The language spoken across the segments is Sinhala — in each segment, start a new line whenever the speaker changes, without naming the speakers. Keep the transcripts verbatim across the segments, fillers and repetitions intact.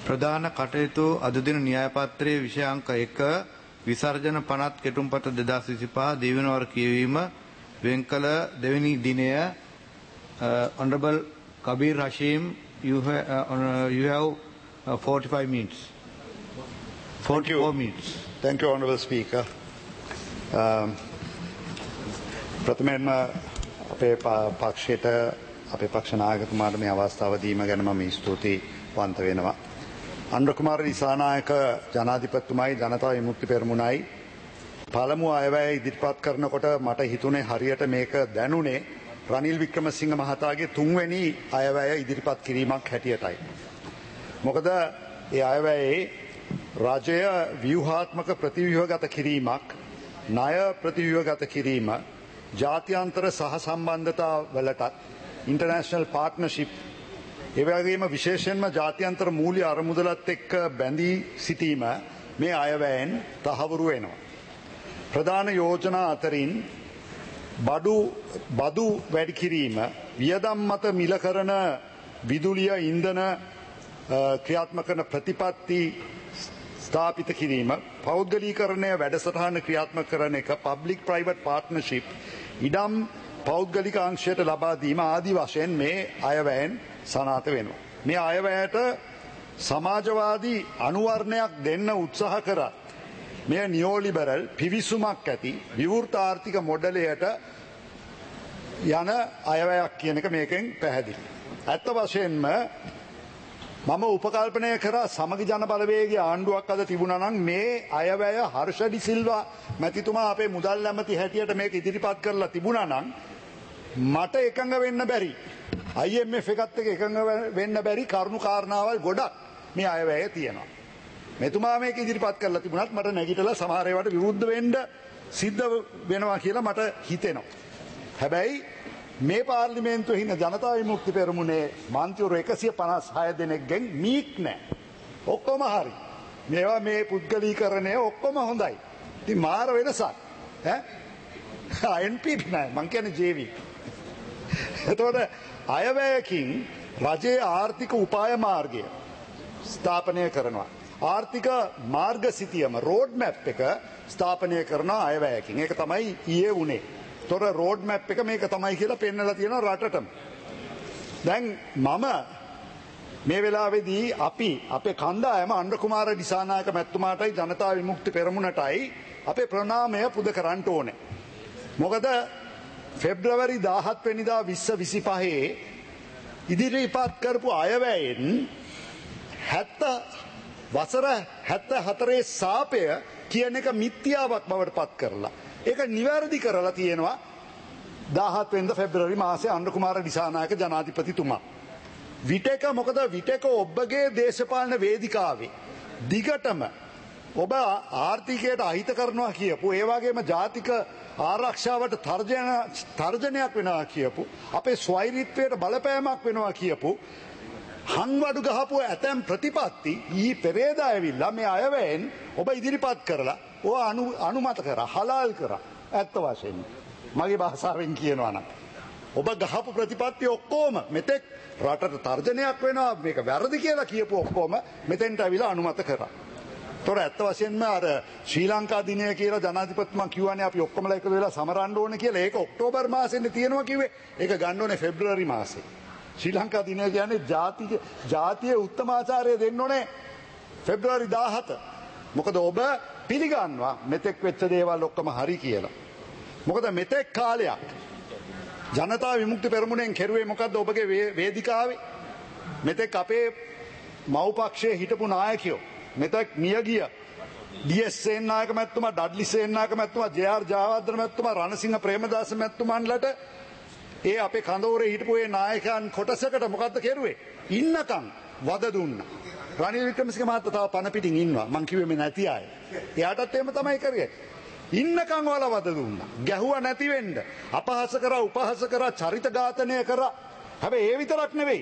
ප්‍රධාන කටයුතු අද දින න්‍යාය පත්‍රයේ විෂය අංක එක විසර්ජන පනත් කෙටුම්පත දෙදාස් විසිපහ දෙවෙනිවර කියවීම වෙන් කළ දෙවෙනි දිනය. Honorable Kabir Hashim, you have, uh, you have uh, forty-five minutes. forty-four minutes.
Thank you, Honorable Speaker. Um, ප්‍රථමයෙන්ම අපේ පක්ෂයට අපේ පක්ෂ නායකතුමාට මේ අවස්ථාව දීම ගැන මම ස්තුතිවන්ත වෙනවා. අනුර කුමාර දිසානායක ජනාධිපතිතුමයි ජනතා විමුක්ති පෙරමුණයි පළමු අයවැය ඉදිරිපත් කරනකොට මට හිතුනේ හරියට මේක දැනුනේ රනිල් වික්‍රමසිංහ මහතාගේ තුන්වෙනි අයවැය ඉදිරිපත් කිරීමක් හැටියටයි. මොකද ඒ අයවැයේ රජය ව්‍යුහාත්මක ප්‍රතිව්‍යුහගත කිරීමක්, ණය ප්‍රතිව්‍යුහගත කිරීම, ජාත්‍යන්තර සහසම්බන්ධතා වලටත් ඉන්ටර්නැෂනල් පාර්ට්නර්ෂිප්, ඒ වගේම විශේෂයෙන්ම ජාත්‍යන්තර මූල්‍ය අරමුදලත් එක්ක බැඳී සිටීම මේ අයවැයෙන් තහවුරු වෙනවා. ප්‍රධාන යෝජනා අතරින් බඩු බදු වැඩි කිරීම, වියදම් මත මිල කරන විදුලිය ඉන්ධන ක්‍රියාත්මක කරන ප්‍රතිපත්ති ස්ථාපිත කිරීම, පෞද්ගලීකරණය වැඩසටහන ක්‍රියාත්මක කරන එක, පබ්ලික් ප්‍රයිවට් පාර්ට්නර්ෂිප්, ඉඩම් පෞද්ගලික අංශයට ලබා දීම ආදී වශයෙන් මේ අයවැයෙන් සනාථ වෙනවා. මේ අයවැයට සමාජවාදී අනුවර්ණයක් දෙන්න උත්සාහ කරා මේ නියෝලිබරල් පිවිසුමක් ඇති විවෘත ආර්ථික මොඩලයට යන අයවැයක් කියන එක මේකෙන් පැහැදිලි. ඇත්ත වශයෙන්ම මම උපකල්පනය කරා සමගි ජන බලවේගයේ ආණ්ඩුවක් අද තිබුණා නම් මේ අයවැය හර්ෂ ඩි සිල්වා මැතිතුමා අපේ මුදල් ඇමති හැටියට මේක ඉදිරිපත් කරලා තිබුණා නම් මට එකඟ වෙන්න බැරි, I M F එකත් එක්ක එකඟ වෙන්න බැරි කරුණු කාරණාවල් ගොඩක් මේ අයවැයේ තියෙනවා. මෙතුමා මේක ඉදිරිපත් කරලා තිබුණත් මට නැගිටලා සමහර ඒවාට විරුද්ධ වෙන්න සිද්ධ වෙනවා කියලා මට හිතෙනවා. හැබැයි මේ පාර්ලිමේන්තුවේ ඉන්න ජනතා විමුක්ති පෙරමුණේ මන්ත්‍රීවරු එකසිය පනස් හය දෙනෙක්ගෙන් මීක් නැහැ. ඔක්කොම හරි. මේවා මේ පුද්ගලීකරණය ඔක්කොම හොඳයි. ඉතින් මාර වෙනසක්. ඈ N P P නෑ, මං කියන්නේ J V. එතකොට අයවැයකින් රජයේ ආර්ථික උපාය මාර්ගය ස්ථාපනය කරනවා. ආර්ථික මාර්ග සිතියම රෝඩ් මැප් එක ස්ථාපනය කරන අයවැයකින්. ඒක තමයි ඊයේ වුණේ. තොර රෝඩ් මැප් එක මේක තමයි කියලා පෙන්නලා තියෙනවා රටටම. දැන් මම මේ වෙලාවේදී අපි අපේ කණ්ඩායම අනුර කුමාර දිසානායක මැතිතුමාටයි ජනතා විමුක්ති පෙරමුණටයි අපේ ප්‍රණාමය පුද කරන්න ඕනේ. මොකද ෆෙබ්‍රුවරි දාහත් වෙනිදා විස්ස විසිපහේ ඉදිරිපත් කරපු අයවැයෙන් හැත්ත වසර හැත්ත හතරේ සාපය කියන එක මිත්‍යාවක් බවට පත් කරලා ඒක නිවැරදි කරලා තියෙනවා දාහත් වෙනිදා ෆෙබ්‍රුවරි මාසේ අනුර කුමාර දිසානායක ජනාධිපතිතුමා. විටක මොකද විටක ඔබගේ දේශපාලන වේදිකාවේ දිගටම ඔබ ආර්ථිකයට අහිත කරනවා කියපු, ඒ වගේම ජාතික ආරක්ෂාවට තර්ජන තර්ජනයක් වෙනවා කියපු, අපේ ස්වෛරීත්වයට බලපෑමක් වෙනවා කියපු හංවඩු ගහපු ඇතැම් ප්‍රතිපත්ති ඊ පෙරේදා ඇවිල්ලා මේ අයවැයෙන් ඔබ ඉදිරිපත් කරලා ඔය අනු අනුමත කරා, හලාල් කරා. ඇත්ත වශයෙන්ම මගේ භාෂාවෙන් කියනවා නම් ඔබ ගහපු ප්‍රතිපත්ති ඔක්කොම මෙතෙක් රටට තර්ජනයක් වෙනවා, මේක වැරදි කියලා කියපු ඔක්කොම මෙතෙන්ට ඇවිල්ලා අනුමත කරා. තොර ඇත්ත වශයෙන්ම අර ශ්‍රී ලංකා දිනය කියලා ජනාධිපතිතුමා කියවනේ අපි ඔක්කොමලා එකතු වෙලා සමරන්න ඕනේ කියලා. ඒක ඔක්තෝබර් මාසෙන්නේ තියෙනවා කිව්වේ. ඒක ගන්න ඕනේ පෙබ්‍රුවරි මාසේ. ශ්‍රී ලංකා දිනය කියන්නේ ජාතික ජාතිය උත්තමාචාරය දෙන්න ඕනේ පෙබ්‍රුවරි දාහත. මොකද ඔබ පිළිගන්නවා මෙතෙක් වෙච්ච දේවල් ඔක්කොම හරි කියලා. මොකද මෙතෙක් කාලයක් ජනතා විමුක්ති පෙරමුණෙන් කෙරුවේ මොකද්ද ඔබගේ වේදිකාවේ? මෙතෙක් අපේ මව්පක්ෂයේ හිටපු නායකයෝ, මෙතෙක් මිය ගිය ඩී එස් සේනානායක මැතිතුමා, ඩඩ්ලි සේනානායක මැතිතුමා, ජේ ආර් ජයවර්ධන මැතිතුමා, රණසිංහ ප්‍රේමදාස මැතිතුමන්ලට ඒ අපේ කඳවුරේ හිටපු ඒ නායකයන් කොටසකට මොකද්ද කෙරුවේ? ඉන්නකම් වද දුන්නා. රනිල් වික්‍රමසිංහ මහත්තයා තව පණ පිටින් ඉන්නවා. මං කිව්වේ මේ නැති අය. එයාටත් එහෙම තමයි කරේ. ඉන්නකම් වල වද දුන්නා. ගැහුවා නැති වෙන්න. අපහාස කරා, උපහාස කරා, චරිත ඝාතනය කරා. හැබැයි ඒ විතරක් නෙවෙයි.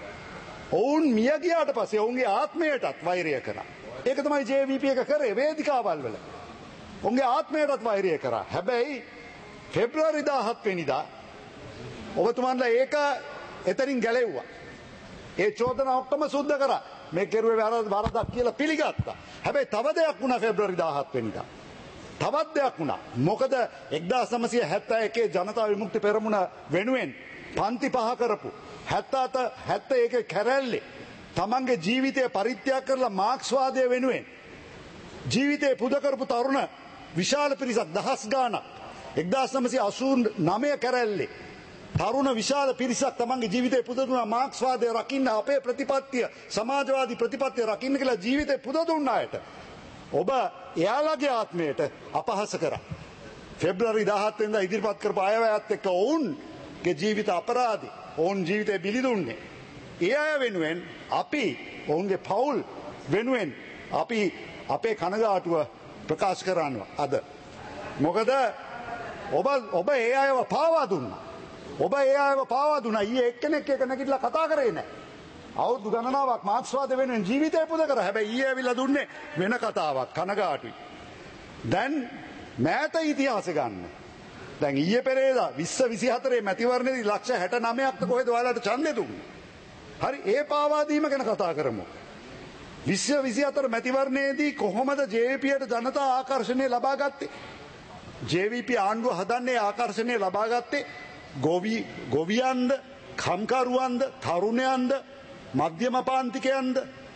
ඔවුන් මිය ගියාට පස්සේ ඔවුන්ගේ ආත්මයටත් වෛරය කරා. ඒක තමයි ජේ වී පී එක කරේ වේදිකාවල් වල. ඔවුන්ගේ ආත්මයටත් වෛරය කරා. හැබැයි පෙබ්‍රුවරි දාහත් වෙනිදා ඔබතුමන්ලා ඒක එතනින් ගැලෙව්වා. ඒ චෝදනා ඔක්කොම සුද්ධ කරා. මේ කෙරුවේ වැරද්ද වරදක් කියලා පිළිගත්තා. හැබැයි තව දෙයක් වුණා ෆෙබ්‍රුවරි දාහත් වෙනිදා. තවත් දෙයක් වුණා. මොකද එක්දාස් නවසිය හැත්තෑ එකේ ජනතා විමුක්ති පෙරමුණ වෙනුවෙන් පන්ති පහ කරපු හැත්තෑ හැත්තෑ එකේ කැරැල්ලේ තමන්ගේ ජීවිතය පරිත්‍යාග කරලා මාක්ස්වාදය වෙනුවෙන් ජීවිතේ පුද කරපු තරුණ විශාල පිරිසක් දහස් ගාණක් එක්දාස් නවසිය අසූ නවය කැරැල්ලේ තරුණ විශාල පිරිසක් තමන්ගේ ජීවිතේ පුද දුන්නා මාක්ස්වාදය රකින්න අපේ ප්‍රතිපත්තිය සමාජවාදී ප්‍රතිපත්තිය රකින්න කියලා ජීවිතේ පුද දුන්න අයට ඔබ එයාලගේ ආත්මයට අපහාස කරා. ෆෙබ්‍රුවරි දාහත් වෙනිදා ඉදිරිපත් කරපු අයවැයත් එක්ක ඔවුන්ගේ ජීවිත අපරාධි ඔවුන් ජීවිතේ බිලි දුන්නේ. ඒ අය වෙනුවෙන් අපි ඔවුන්ගේ පවුල් වෙනුවෙන් අපි අපේ කනගාටුව ප්‍රකාශ කරනවා අද. මොකද ඔබ ඔබ ඒ අයව පාවා දුන්නා. ඔබ ඒ අයව පාවා දුන්නා. ඊයේ එක්කෙනෙක් එක නැගිටලා කතා කරේ නැහැ. අවුරුදු ගණනාවක් මාක්ස්වාද වෙනුවෙන් ජීවිතය පුද කරා. හැබැයි ඊයේ ඇවිල්ලා දුන්නේ වෙන කතාවක්. කනගාටුයි. දැන් මෑත ඉතිහාසෙ ගන්න. දැන් ඊයේ පෙරේදා විස්ස විසිහතරේ මැතිවරණයේදී ලක්ෂ හැට නවයක් කොහෙද ඔයාලට ඡන්දෙ දුන්නේ? හරි ඒ පාවා දීම ගැන කතා කරමු. විස්ස විසිහතර මැතිවරණයේදී කොහොමද ජේ වී පීට ජනතා ආකර්ෂණය ලබා ගත්තේ? ජේ වී පී ආණ්ඩුව හදන්නේ ආකර්ෂණය ලබා ගත්තේ ගොවි ගොවියන්ද, කම්කරුවන්ද, තරුණයන්ද, මධ්‍යම පාන්තිකයන්ද,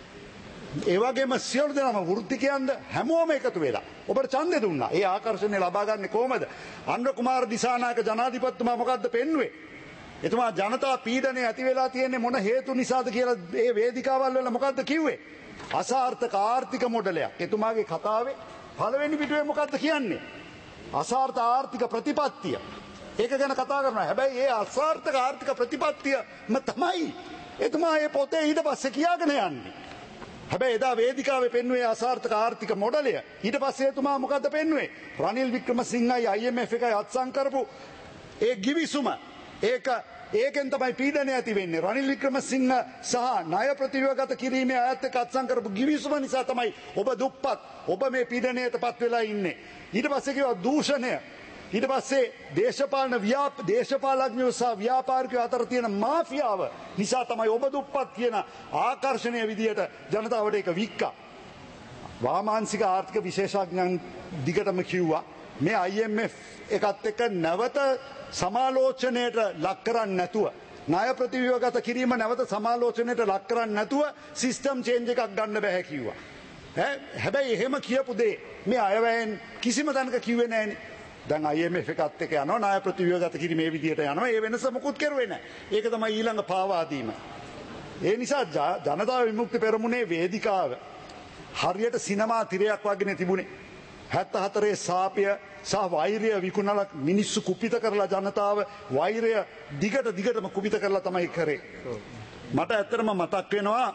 ඒ වගේම සියලු දෙනාම වෘත්තිකයන්ද හැමෝම එකතු වෙලා ඔබට ඡන්දෙ දුන්නා. ඒ ආකර්ෂණය ලබා ගන්නේ කොහමද? අනුර කුමාර දිසානායක ජනාධිපතිතුමා මොකද්ද පෙන්වුවේ? එතුමා ජනතා පීඩනය ඇති වෙලා තියෙන්නේ මොන හේතු නිසාද කියලා ඒ වේදිකාවල් වල මොකද්ද කිව්වේ? අසාර්ථක ආර්ථික මොඩලයක්. එතුමාගේ කතාවේ පළවෙනි පිටුවේ මොකද්ද කියන්නේ? අසාර්ථක ආර්ථික ප්‍රතිපත්තිය. ඒක ගැන කතා කරනවා. හැබැයි ඒ අසාර්ථක ආර්ථික ප්‍රතිපත්තියම තමයි එතුමා මේ පොතේ ඊට පස්සේ කියාගෙන යන්නේ. හැබැයි එදා වේදිකාවේ පෙන්වුවේ අසාර්ථක ආර්ථික මොඩලය. ඊට පස්සේ එතුමා මොකද්ද පෙන්වුවේ? රනිල් වික්‍රමසිංහයි අයි එම් එෆ් එකයි අත්සන් කරපු ඒ ගිවිසුම ඒක ඒකෙන් තමයි පීඩනය ඇති වෙන්නේ. රනිල් වික්‍රමසිංහ සහ ණය ප්‍රතිව්‍යුහගත කිරීමේ අයත් එක්ක අත්සන් කරපු ගිවිසුම නිසා තමයි ඔබ දුප්පත්. ඔබ මේ පීඩනයටපත් වෙලා ඉන්නේ. ඊට පස්සේ කිව්වා දූෂණය. ඊට පස්සේ දේශපාලන ව්‍යාප දේශපාලඥයෝ සහ ව්‍යාපාරිකයෝ අතර තියෙන මාෆියාව නිසා තමයි ඔබ දුප්පත් කියන ආකර්ෂණීය විදියට ජනතාවට ඒක වික්කා. වාමාංශික ආර්ථික විශේෂඥයන් දිගටම කිව්වා මේ අයි එම් එෆ් එකත් එක්ක නැවත සමාලෝචනයට ලක් කරන්නේ නැතුව ණය ප්‍රතිව්‍යුහගත කිරීම නැවත සමාලෝචනයට ලක් කරන්නේ නැතුව සිස්ටම් චේන්ජ් එකක් ගන්න බෑ කිව්වා. හැබැයි එහෙම කියපු දේ මේ අයවැයෙන් කිසිම තැනක කිව්වේ නැහැනේ. දැන් අයි එම් එෆ් එකත් එක්ක යනවා ණය ප්‍රතිව්‍යුහගත කිරීම මේ විදියට යනවා. ඒ වෙනස මොකුත් කරුවේ නැහැ. ඒක තමයි ඊළඟ පාවා දීම. ඒ නිසා ජනතා විමුක්ති පෙරමුණේ වේදිකාව හරියට සිනමා තිරයක් වගේ තිබුණේ. හැත්තෑ හතරේ සාපය සහ වෛරය විකුණලා මිනිස්සු කුපිත කරලා ජනතාව වෛරය දිගට දිගටම කුපිත කරලා තමයි කරේ. මට ඇත්තටම මතක් වෙනවා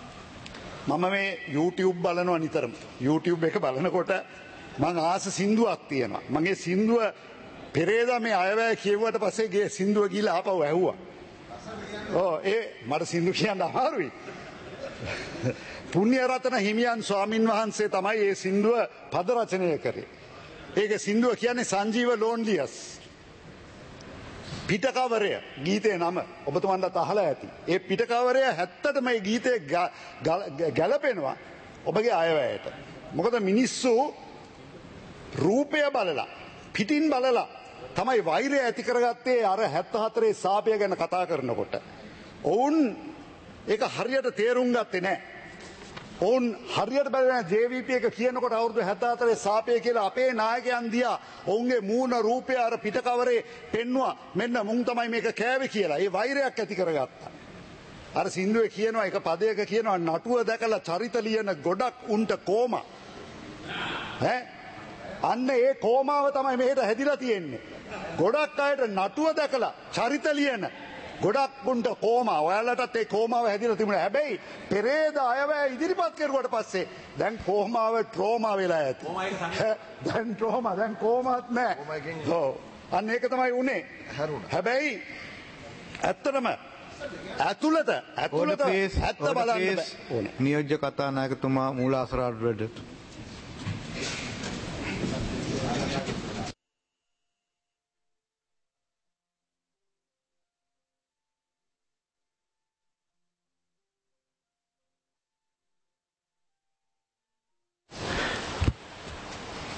මම මේ YouTube බලනවා නිතරම. YouTube එක බලනකොට මං ආස සින්දුවක් තියෙනවා. මගේ සින්දුව පෙරේදා මේ අයවැය කියවුවට පස්සේ ගේ සින්දුව ගිහලා ආපහු ඇහුවා. ඔව් ඒ මට සින්දු කියන්න අමාරුයි. පුණ්‍යරතන හිමියන් ස්වාමින් වහන්සේ තමයි මේ සින්දුව පද රචනය කරේ. ඒක සින්දුව කියන්නේ සංජීව ලෝන්ලියස්. පිටකවරය ගීතේ නම ඔබතුමන්ට අහලා ඇති. ඒ පිටකවරය හැත්තටම මේ ගීතේ ගැලපෙනවා ඔබගේ අයවැයට. මොකද මිනිස්සු රූපය බලලා පිටින් බලලා තමයි වෛරය ඇති කරගත්තේ අර හැත්තෑ හතරේ සාපය ගැන කතා කරනකොට. ඔවුන් ඒක හරියට තේරුම් ගත්තේ නැහැ. ඔවුන් හරියට බලන ජේ වී පී එක කියනකොට අවුරුදු හැත්තෑ හතරේ සාපය කියලා අපේ නායකයන් දිහා ඔවුන්ගේ මූණ රූපය අර පිටකවරේ පෙන්නවා. මෙන්න මුන් තමයි මේක කෑවේ කියලා. ඒ වෛරයක් ඇති කරගත්තා. අර සින්දුවේ කියනවා එක පදයක කියනවා නටුව දැකලා චරිත ලියන ගොඩක් උන්ට කෝමා. ඈ අන්න ඒ කෝමාව තමයි මෙහෙට හැදිලා තියෙන්නේ. ගොඩක් අයට නටුව දැකලා චරිත ලියන ගොඩක් උන්ට කෝමා. ඔයාලටත් ඒ කෝමාව හැදිලා තිබුණා. හැබැයි පෙරේදා අයවැය ඉදිරිපත් කරුවට පස්සේ දැන් කෝමාව ට්‍රෝමා වෙලා ඇති. දැන් ට්‍රෝමා දැන් කෝමාත් නැහැ. ඔව්. අන්න ඒක තමයි උනේ. හැබැයි ඇත්තටම ඇතුළත ඇතුළත ඇත්ත බලන්න ඕනේ.
නියෝජ්‍ය කතානායකතුමා මූලාශ්‍රාට වැඩට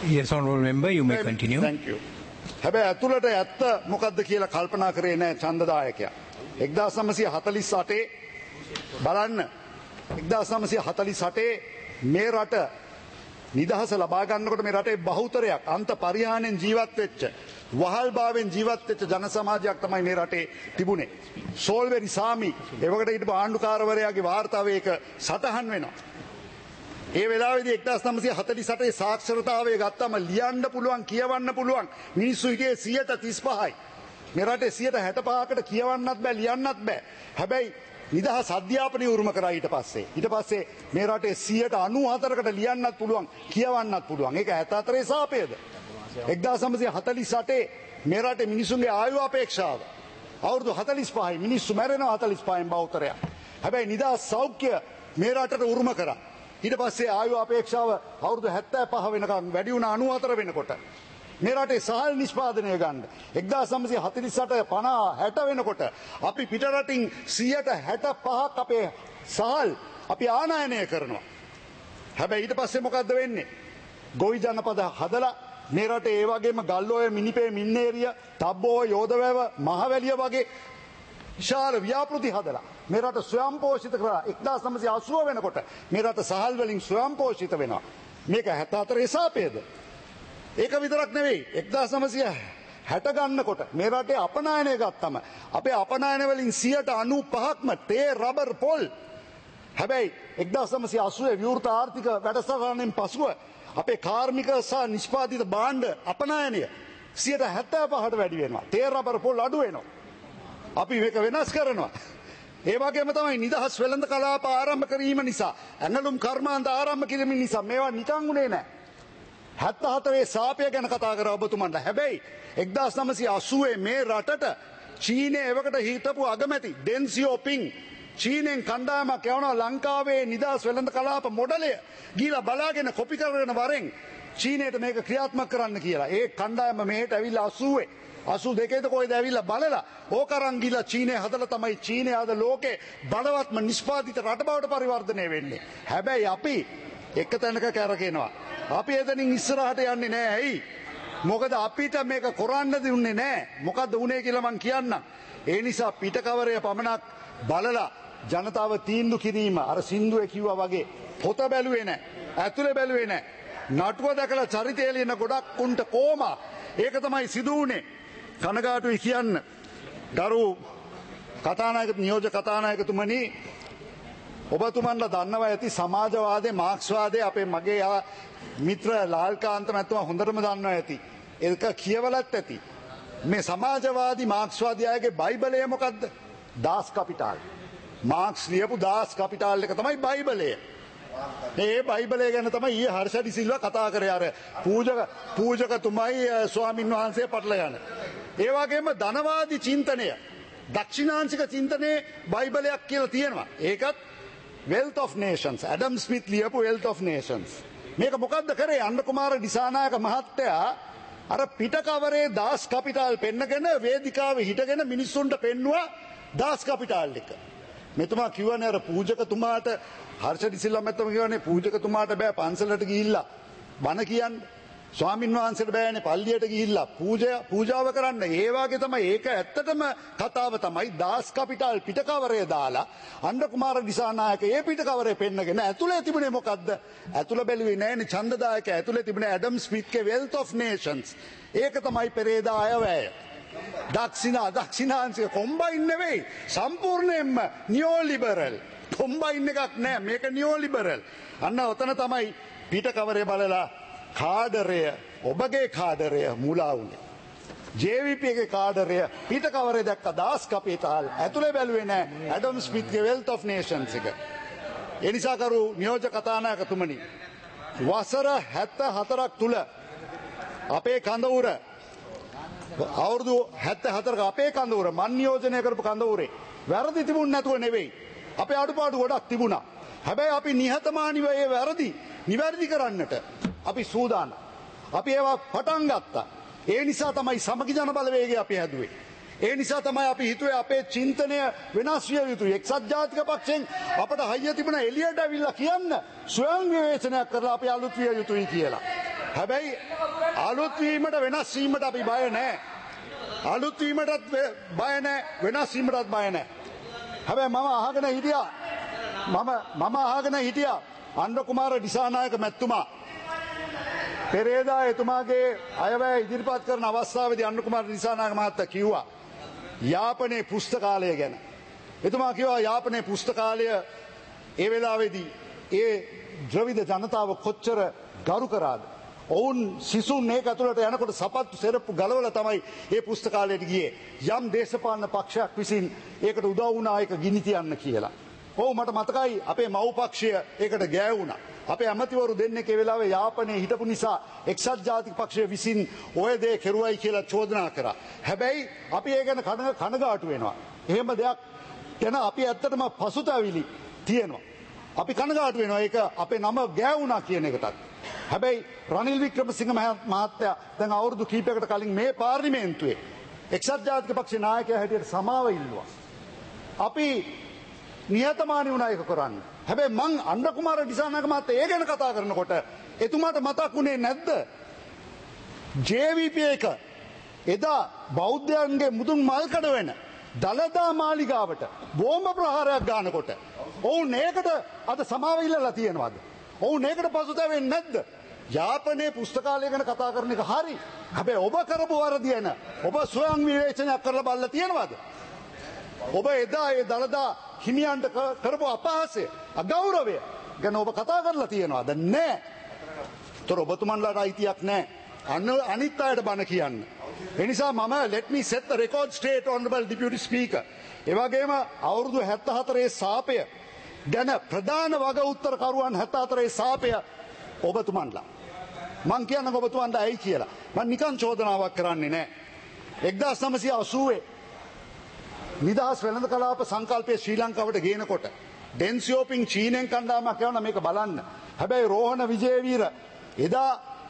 Yes, honourable member, you may continue.
Thank you. හැබැයි ඇතුළට ඇත්ත මොකද්ද කියලා කල්පනා කරේ නැහැ ඡන්දදායකයා. එක්දාස් නවසිය හතළිස් අටේ බලන්න එක්දාස් නවසිය හතළිස් අටේ මේ රට නිදහස ලබා ගන්නකොට මේ රටේ බහුතරයක් අන්ත පරිහානෙන් ජීවත් වෙච්ච වහල්භාවයෙන් ජීවත් වෙච්ච ජන සමාජයක් තමයි මේ රටේ තිබුණේ. සෝල්වෙරි සාමි එවකට හිටපු ආණ්ඩුකාරවරයාගේ වාර්තාවේ ඒක සටහන් වෙනවා. ඒ වෙලාවේදී එක්දාස් නවසිය හතළිස් අටේ සාක්ෂරතාවය ගත්තම ලියන්න පුළුවන් කියවන්න පුළුවන් මිනිස්සු හිටියේ සියයට තිස් පහයි. මේ රටේ සියයට හැට පහකට කියවන්නත් බෑ ලියන්නත් බෑ. හැබැයි නිදහස් අධ්‍යාපනය උරුම කරා ඊට පස්සේ. ඊට පස්සේ මේ රටේ සියයට අනූ හතරකට ලියන්නත් පුළුවන් කියවන්නත් පුළුවන්. ඒක හැට හතරේ සාපේද? එක්දාස් නවසිය හතළිස් අටේ මේ රටේ මිනිසුන්ගේ ආයු අපේක්ෂාව අවුරුදු හතළිස් පහයි. මිනිස්සු මැරෙනවා හතළිස් පහෙන් බහුතරයක්. හැබැයි නිදහස් සෞඛ්‍ය මේ රටට උරුම කරා. ඊට පස්සේ ආයු අපේක්ෂාව අවුරුදු හැත්තෑ පහ වෙනකම් වැඩි වුණා අනූ හතර වෙනකොට. මේ රටේ සහල් නිෂ්පාදනය ගන්න එක්දාස් නවසිය හතළිස් අට පනහ හැට වෙනකොට අපි පිට රටින් සියයට හැට පහක් අපේ සහල් අපි ආනයනය කරනවා. හැබැයි ඊට පස්සේ මොකද්ද වෙන්නේ? ගොවි ජනපද හදලා මේ රටේ ඒ වගේම ගල්ඔය මිනිපේ මින්නේරිය තබ්බෝ යෝධවැව මහවැලිය වගේ විශාල ව්‍යාපෘති හදලා මේ රට ස්වයංපෝෂිත කරලා එක්දාස් නවසිය අසූව වෙනකොට මේ රට සහල් වලින් ස්වයංපෝෂිත වෙනවා. මේක හැට හතරේ සාපේද? ඒක විතරක් නෙවෙයි එක්දාස් නවසිය හැට ගන්නකොට මේ රටේ අපනයනය ගත්තම අපේ අපනයන වලින් සියයට අනූ පහක්ම තේ රබර් පොල්. හැබැයි එක්දාස් නවසිය අසූවේ විවෘත ආර්ථික වැඩසටහනෙන් පසුව අපේ කාර්මික සහ නිෂ්පාදිත භාණ්ඩ අපනයනය සියයට හැත්තෑ පහට වැඩි වෙනවා. තේ රබර් පොල් අඩු වෙනවා. අපි මේක වෙනස් කරනවා. ඒ වගේම තමයි නිදහස් වෙළඳ කලාප ආරම්භ කිරීම නිසා ඇඟලුම් කර්මාන්ත ආරම්භ කිරීම නිසා මේවා නිකන් උනේ නැහැ. හැත්ත හතරේ සාපය ගැන කතා කරා ඔබතුමන්ට. හැබැයි එක්දාස් නවසිය අසූවේ මේ රටට චීනයේ එවකට හිටපු අගමැති ඩෙන් සියෝපින් චීනෙන් කණ්ඩායමක් යවනවා ලංකාවේ නිදහස් වෙළඳ කලාප මොඩලය ගිහිලා බලාගෙන කොපි කරගෙන වරෙන් චීනයට මේක ක්‍රියාත්මක කරන්න කියලා. ඒ කණ්ඩායම මෙහෙට ඇවිල්ලා අසූවේ අසූ දෙකේද කොයිද ඇවිල්ලා බලලා ඕක අරන් ගිහලා චීනය හදලා තමයි චීනය අද ලෝකේ බලවත්ම නිෂ්පාදිත රට බවට පරිවර්තනය වෙන්නේ. හැබැයි අපි එක තැනක කැරකෙනවා. අපි එතනින් ඉස්සරහට යන්නේ නැහැ. ඇයි? මොකද අපිට මේක කරන්න දුන්නේ නැහැ. මොකද්ද උනේ කියලා මං කියන්නම්. ඒ නිසා පිටකවරය පමණක් බලලා ජනතාව තීන්දුව කිරීම අර සින්දුවේ කිව්වා වගේ පොත බැලුවේ නැහැ. ඇතුලේ බැලුවේ නැහැ. නටුව දැකලා චරිතය ලියන ගොඩක් උන්ට කොමා. ඒක තමයි සිදු වුනේ. කනගාටුයි කියන්න. ගරු කතානායක නියෝජ්‍ය කතානායකතුමනි ඔබතුමන්ලා දන්නවා ඇති සමාජවාදයේ මාක්ස්වාදයේ අපේ මගේ මිත්‍ර ලාල්කාන්ත මහත්මයා හොඳටම දන්නවා ඇති. ඒක කියවලත් ඇති. මේ සමාජවාදී මාක්ස්වාදී අයගේ බයිබලය මොකද්ද? දාස් කපිටාල්. මාක්ස් ලියපු දාස් කපිටාල් එක තමයි බයිබලය. මේ බයිබලය ගැන තමයි ඊයේ හර්ෂ ඩිසිල්වා කතා කරේ අර පූජක පූජකතුමයි ස්වාමින් වහන්සේ පටල යන. ඒ වගේම ධනවාදී චින්තනය දක්ෂිණාංශික චින්තනයේ බයිබලයක් කියලා තියෙනවා. ඒකත් Wealth of Nations Adam Smith ලියපු Wealth of Nations. මේක මොකද්ද කරේ? අන්න කුමාර දිසානායක මහත්තයා අර පිටකවරේ දාස් කපිටාල් පෙන්නගෙන වේදිකාවේ හිටගෙන මිනිස්සුන්ට පෙන්නුවා දාස් කපිටාල් එක. මෙතුමා කිව්වනේ අර පූජකතුමාට හර්ෂ ඩිසිල්වා මැත්තම කියවනේ පූජකතුමාට බෑ පන්සලට ගිහිල්ලා බණ කියන්න. ස්වාමින් වහන්සේට බෑනේ පල්ලියට ගිහිල්ලා පූජා පූජාව කරන්න. ඒ වගේ තමයි ඒක ඇත්තටම කතාව තමයි දාස් කපිටාල් පිටකවරය දාලා අන්න කුමාර දිසානායක ඒ පිටකවරේ පෙන්නගෙන ඇතුලේ තිබුණේ මොකද්ද? ඇතුළ බැලුවේ නෑනේ ඡන්දදායක. ඇතුලේ තිබුණේ ඇඩම් ස්මිත්ගේ Wealth of Nations. ඒක තමයි පෙරේදා අයවැය. දක්ෂිණ දක්ෂිණාංශික කොම්බයින් නෙවෙයි සම්පූර්ණයෙන්ම නියෝලිබරල්. කොම්බයින් එකක් නෑ මේක නියෝලිබරල්. අන්න ඔතන තමයි පිටකවරේ බලලා කාඩරය ඔබගේ කාඩරය මුලා වුණේ. ජේ වී පී එකේ කාඩරය පිටකවරේ දැක්ක දාස් කපිටාල් ඇතුලේ බැලුවේ නෑ ඇඩම් ස්මිත්ගේ Wealth of Nations එක. ඒ නිසා කරු නියෝජ්‍ය කතානායකතුමනි වසර හැත්ත හතරක් තුල අපේ කඳවුර අවුරුදු හැත්ත හතරක අපේ කඳවුර මන් නියෝජනය කරපු කඳවුරේ වැරදි තිබුණ නැතුව නෙවෙයි. අපේ අඩුපාඩු ගොඩක් තිබුණා. හැබැයි අපි නිහතමානීව ඒ වැරදි නිවැරදි කරන්නට අපි සූදානම්. අපි ඒවා පටන් ගත්තා. ඒ නිසා තමයි සමගි ජන බලවේගය අපි හැදුවේ. ඒ නිසා තමයි අපි හිතුවේ අපේ චින්තනය වෙනස් විය යුතුයි. එක්සත් ජාතික පක්ෂයෙන් අපට හයිය තිබුණ එළියට ඇවිල්ලා කියන්න ස්වයං විවේචනයක් කරලා අපි අලුත් විය යුතුයි කියලා. හැබැයි අලුත් වීමට වෙනස් වීමට අපි බය නැහැ. අලුත් වීමටත් බය නැහැ, වෙනස් වීමටත් බය නැහැ. හැබැයි මම අහගෙන හිටියා මම මම අහගෙන හිටියා අන්ඩ කුමාර දිසානායක මැතිතුමා පෙරේදා එතුමාගේ අයවැය ඉදිරිපත් කරන අවස්ථාවේදී අන්ඩ කුමාර දිසානායක මහත්තයා කිව්වා යාපනයේ පුස්තකාලය ගැන. එතුමා කිව්වා යාපනයේ පුස්තකාලය ඒ වෙලාවේදී ඒ ද්‍රවිඩ ජනතාව කොච්චර ගරු කරාද. ඔවුන් සිසුන් ඒක ඇතුළට යනකොට සපත්තු සෙරප්පු ගලවලා තමයි ඒ පුස්තකාලයට ගියේ. යම් දේශපාලන පක්ෂයක් විසින් ඒකට උදව් වුණා ඒක ගිනි තියන්න කියලා. ඔව් මට මතකයි අපේ මව් පක්ෂය ඒකට ගෑවුණා. අපේ ඇමතිවරු දෙන්නෙක් ඒ වෙලාවේ යාපනයේ හිටපු නිසා එක්සත් ජාතික පක්ෂය විසින් ඔය දේ කෙරුවයි කියලා චෝදනා කරා. හැබැයි අපි ඒ ගැන කනගාටු වෙනවා. එහෙම දෙයක් ගැන අපි ඇත්තටම පසුතැවිලි තියෙනවා. අපි කනගාටු වෙනවා ඒක අපේ නම ගෑවුණා කියන එකටත්. හැබැයි රනිල් වික්‍රමසිංහ මහත්තයා දැන් අවුරුදු කිහිපයකට කලින් මේ පාර්ලිමේන්තුවේ එක්සත් ජාතික පක්ෂේ නායකයා හැටියට සමාව ඉල්ලුවා. අපි නිහතමානී වුණා ඒක කරන්න. හැබැයි මං අන්ඩ කුමාර දිසානායක මහත්තයා ඒ ගැන කතා කරනකොට එතුමාට මතක් වුණේ නැද්ද? ජේ වී පී එක එදා බෞද්ධයන්ගේ මුදුන් මල්කඩ වෙන දළදා මාලිගාවට බෝම්බ ප්‍රහාරයක් ගන්නකොට ඔවුන් ඒකට අද සමාව ඉල්ලලා තියෙනවද? ඔවුන් ඒකට පසුතැවෙන්නේ නැද්ද? යාපනයේ පුස්තකාලය ගැන කතා කරන එක හරි. හැබැයි ඔබ කරපු වරදින ඔබ ස්වයං විවේචනයක් කරලා බලලා තියෙනවද? ඔබ එදා ඒ දළදා හිමියන්ට කරපු අපහාසය අගෞරවය ගැන ඔබ කතා කරලා තියෙනවද? නැහැ. ඒතර ඔබතුමන්ලාට අයිතියක් නැහැ. අන්න අනිත් අයට බණ කියන්න. ඒ නිසා මම let me set the record straight honorable deputy speaker. ඒ වගේම අවුරුදු හැත්තෑ හතරේ සාපය ගැන ප්‍රධාන වග උත්තරකරුවන් හැත්තෑ හතරේ සාපය ඔබතුමන්ලා. මං කියන්නකො ඔබතුමන්ට ඇයි කියලා. මම නිකන් චෝදනාවක් කරන්නේ නැහැ. එක්දාස් නවසිය අසූවේ නිදහස් වෙළඳ කලාප සංකල්පය ශ්‍රී ලංකාවට ගේනකොට ඩෙන් සියෝපින් චීනෙන් කණ්ඩායමක් යවන මේක බලන්න. හැබැයි රෝහණ විජේවීර එදා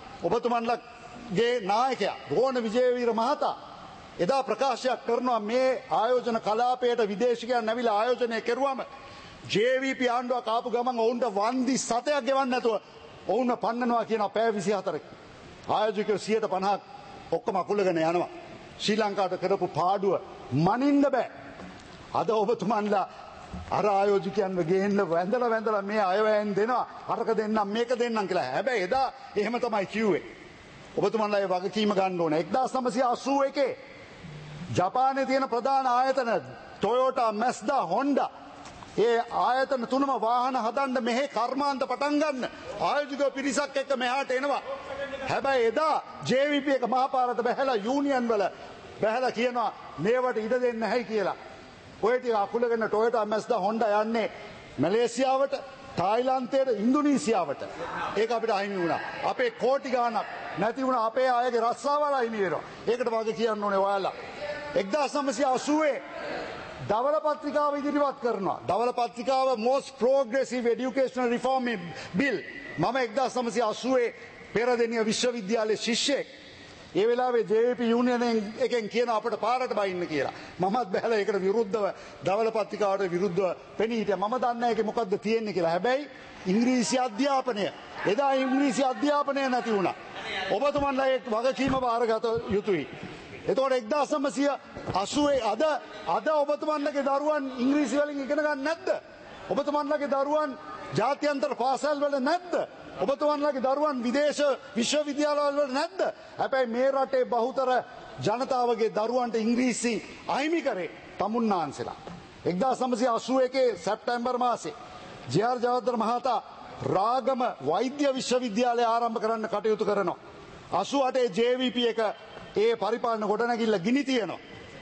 ඔබතුමන්ලගේ නායකයා රෝහණ විජේවීර මහතා එදා ප්‍රකාශයක් කරනවා මේ ආයෝජන කලාපයට විදේශිකයන් ඇවිල්ලා ආයෝජනය කෙරුවම ජේ වී පී ආණ්ඩුවක් ආපු ගමන් ඔවුන්ට වන්දි සතයක් ගෙවන්න නැතුව ඔවුන්ව පන්නනවා කියන පැය විසිහතරක. ආයෝජකයෝ සියයට පනහක් ඔක්කොම අකුලගෙන යනවා. ශ්‍රී ලංකාවට කරපු පාඩුව මනින්න බෑ. අද ඔබතුමන්ලා අර ආයෝජකයන්ව ගේන්න වැඳලා වැඳලා මේ අයවැයෙන් දෙනවා අරක දෙන්නම් මේක දෙන්නම් කියලා. හැබැයි එදා එහෙම තමයි කිව්වේ. ඔබතුමන්ලා ඒ වගකීම ගන්න ඕනේ. එක්දාස් නවසිය අසූ එකේ ජපානයේ තියෙන ප්‍රධාන ආයතන ටොයෝටා, මැස්දා, හොන්ඩා ඒ ආයතන තුනම වාහන හදන්න මෙහෙ කර්මාන්ත පටන් ගන්න ආයෝජක පිරිසක් එක්ක මෙහාට එනවා. හැබැයි එදා ජේ වී පී එක මහපාරට බැහැලා යූනියන් වල බැහැලා කියනවා මේවට ඉඩ දෙන්නේ නැහැ කියලා. ඔය ටික අකුලගෙන ටොයෝටා, මැස්දා, හොන්ඩා යන්නේ මැලේසියාවට, තායිලන්තයට, ඉන්දුනීසියාවට. ඒක අපිට අහිමි වුණා. අපේ කෝටි ගාණක් නැති වුණා. අපේ අයගේ රස්සාවල් අහිමි වෙනවා. ඒකට වගේ කියන්න ඕනේ ඔයාලා. එක්දාස් නවසිය අසූවේ දවල පත්‍රිකාව ඉදිරිපත් කරනවා. දවල පත්‍රිකාව most progressive educational reform bill. මම එක්දාස් නවසිය අසූවේ පෙරදෙනිය විශ්වවිද්‍යාලයේ ශිෂ්‍යෙක්. ඒ වෙලාවේ ජේ වී පී යුනියන් එකෙන් කියන අපිට පාරට බයින්න කියලා. මමත් බැලලා ඒකට විරුද්ධව දවල පත්‍රිකාවට විරුද්ධව පෙනී හිටියා. මම දන්නේ නැහැ ඒකේ මොකද්ද තියෙන්නේ කියලා. හැබැයි ඉංග්‍රීසි අධ්‍යාපනය එදා ඉංග්‍රීසි අධ්‍යාපනය නැති වුණා. ඔබතුමන්ලා ඒ වගකීම බාරගත යුතුයි. එතකොට එක්දාස් නවසිය අසූවේ අද අද ඔබතුමන්ලගේ දරුවන් ඉංග්‍රීසි වලින් ඉගෙන ගන්න නැද්ද? ඔබතුමන්ලගේ දරුවන් ජාත්‍යන්තර පාසල් වල නැද්ද? ඔබතුමන්ලගේ දරුවන් විදේශ විශ්වවිද්‍යාලවල වල නැද්ද? හැබැයි මේ රටේ බහුතර ජනතාවගේ දරුවන්ට ඉංග්‍රීසි අහිමි කරේ තමුන්නාන්සලා. එක්දාස් නවසිය අසූ එකේ සැප්තැම්බර් මාසේ ජේ ආර් ජයවර්ධන මහතා රාගම වෛද්‍ය විශ්වවිද්‍යාලය ආරම්භ කරන්න කටයුතු කරනවා. අසූ අටේ ජේ වී පී එක ඒ පරිපාලන ගොඩනැගිල්ල ගිනි තියනවා.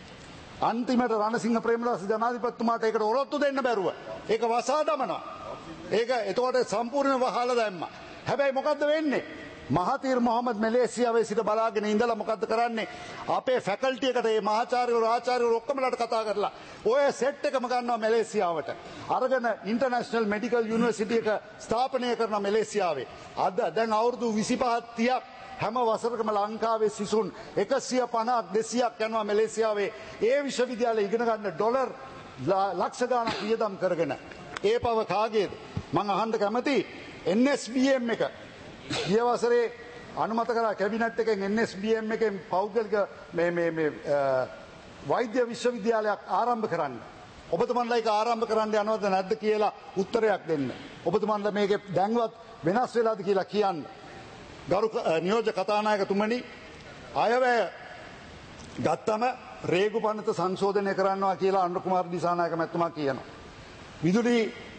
අන්තිමට රණසිංහ ප්‍රේමදාස ජනාධිපතිතුමාට ඒකට ඔරොත්තු දෙන්න බැරුව ඒක වසා දමනවා. ඒක එතකොට සම්පූර්ණයෙන් වහලා දැම්මා. හැබැයි මොකද්ද වෙන්නේ? මහතීර් මොහමඩ් මැලේසියාවේ සිට බලාගෙන ඉඳලා මොකද්ද කරන්නේ? අපේ ෆැකල්ටි එකට මේ මහාචාර්යවරු ආචාර්යවරු ඔක්කොමලට කතා කරලා ඔය සෙට් එකම ගන්නවා මැලේසියාවට. අරගෙන ඉන්ටර්නැෂනල් මෙඩිකල් යුනිවර්සිටි එක ස්ථාපනය කරන මැලේසියාවේ. අද දැන් අවුරුදු විසිපහක් තිහක් හැම වසරකම ලංකාවේ සිසුන් එකසිය පනහක් දෙසීයක් යනවා මැලේසියාවේ ඒ විශ්වවිද්‍යාලේ ඉගෙන ගන්න ඩොලර් ලක්ෂ ගාණක් වියදම් කරගෙන. ඒ පව කාගේද? මම අහන්න කැමති එන් එස් බී එම් එක ගිය වසරේ අනුමත කරා කැබිනට් එකෙන් එන් එස් බී එම් එකෙන් පෞද්ගලික මේ මේ මේ වෛද්‍ය විශ්වවිද්‍යාලයක් ආරම්භ කරන්න. ඔබතුමන්ලා ඒක ආරම්භ කරන්න යනවද නැද්ද කියලා උත්තරයක් දෙන්න. ඔබතුමන්ලා මේකේ දැන්වත් වෙනස් වෙලාද කියලා කියන්න. ගරු නියෝජ්‍ය කතානායකතුමනි, අයවැය ගත්තම රේගු පනත සංශෝධනය කරන්නවා කියලා අනුර කුමාර දිසානායක මැතිතුමා කියනවා. විදුලි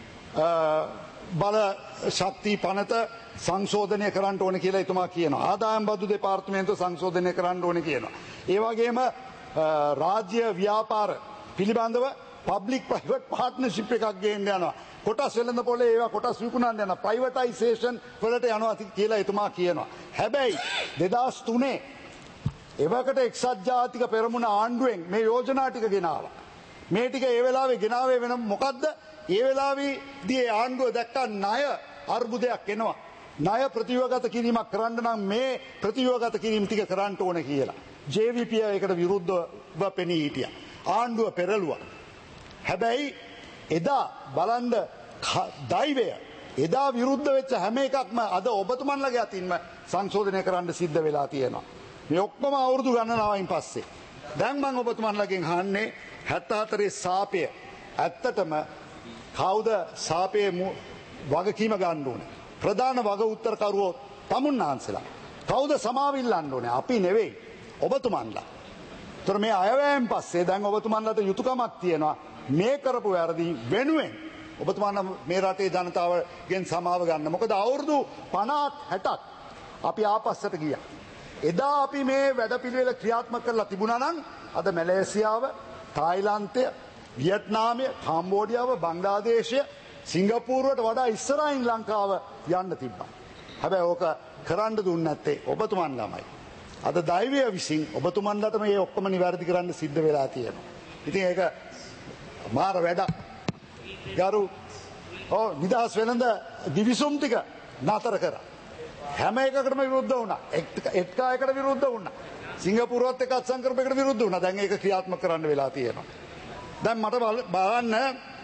බල ශක්ති පනත සංශෝධනය කරන්න ඕන කියලා එතුමා කියනවා. ආදායම් බදු දෙපාර්තමේන්තුව සංශෝධනය කරන්න ඕන කියනවා. ඒ වගේම රාජ්‍ය ව්‍යාපාර පිළිබඳව පබ්ලික් ප්‍රයිවට් පාර්ට්නර්ෂිප් එකක් ගේන්න යනවා. කොටස් වෙළඳ පොලේ ඒවා කොටස් විකුණන්න යනවා. ප්‍රයිවටයිසේෂන් වලට යනවා කියලා එතුමා කියනවා. හැබැයි දෙදාස් තුනේ එවකට එක්සත් ජාතික පෙරමුණ ආණ්ඩුවෙන් මේ යෝජනා ටික ගෙනාවා. මේ ටික ඒ වෙලාවේ ගෙනාවේ වෙන මොකද්ද? ඒ වෙලාවේදී ආණ්ඩුව දැක්කා ණය අර්බුදයක් එනවා. ණය ප්‍රතිව්‍යුහගත කිරීමක් කරන්න නම් මේ ප්‍රතිව්‍යුහගත කිරීම ටික කරන්න ඕන කියලා. ජේ වී පී ඒකට විරුද්ධව පෙනී හිටියා. ආණ්ඩුව පෙරළුවා. හැබැයි එදා බලන්න දෛවය එදා විරුද්ධ වෙච්ච හැම එකක්ම අද ඔබතුමන්ලගේ අතින්ම සංශෝධනය කරන්න සිද්ධ වෙලා තියෙනවා. මේ ඔක්කොම අවුරුදු ගණනාවයින් පස්සේ දැන් මම ඔබතුමන්ලගෙන් අහන්නේ හැත්තෑ හතරේ සාපය ඇත්තටම කවුද සාපයේ වගකීම ගන්න ඕනේ? ප්‍රධාන වග උත්තරකරුවෝ තමුන්නාන්සලා. කවුද සමාව ඉල්ලන්න ඕනේ? අපි නෙවෙයි, ඔබතුමන්ලා. ඒතර මේ අයවැයෙන් පස්සේ දැන් ඔබතුමන්ලට යුතුයකමක් තියෙනවා මේ කරපු වැරදි වෙනුවෙන් ඔබතුමන්ලා මේ රටේ ජනතාවගෙන් සමාව ගන්න. මොකද අවුරුදු පනහක් හැටක් අපි ආපස්සට ගියා. එදා අපි මේ වැඩපිළිවෙල ක්‍රියාත්මක කරලා තිබුණා නම් අද මැලේසියාව, තායිලන්තය, වියට්නාමය, කාම්බෝඩියාව, බංග්ලාදේශය, සිංගප්පූරුවට වඩා ඉස්සරහින් ලංකාව යන්න තිබ්බා. හැබැයි ඕක කරන්න දුන්නේ නැත්තේ ඔබතුමන්ලාමයි. අද දෛවය විසින් ඔබතුමන්ලාට මේ ඔක්කොම නිවැරදි කරන්න සිද්ධ වෙලා තියෙනවා. ඉතින් ඒක මාර වැඩක්. ගරු ඔව් නිදහස් වෙනඳ දිවිසුම් ටික නතර කරා. හැම එකකටම විරුද්ධ වුණා. එක්කායකට විරුද්ධ වුණා. සිංගප්පූරුවත් එක්ක අත්සන් කරපෙකට විරුද්ධ වුණා. දැන් ඒක ක්‍රියාත්මක කරන්න වෙලා තියෙනවා. දැන් මට බලන්න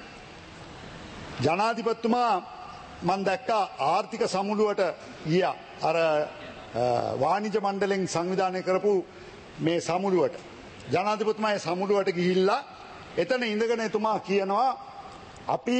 ජනාධිපතිතුමා මම දැක්කා ආර්ථික සමුළුවට ගියා. අර වාණිජ්‍ය මණ්ඩලෙන් සංවිධානය කරපු මේ සමුළුවට. ජනාධිපතිතුමා ඒ සමුළුවට ගිහිල්ලා එතන ඉඳගෙන එතුමා කියනවා අපි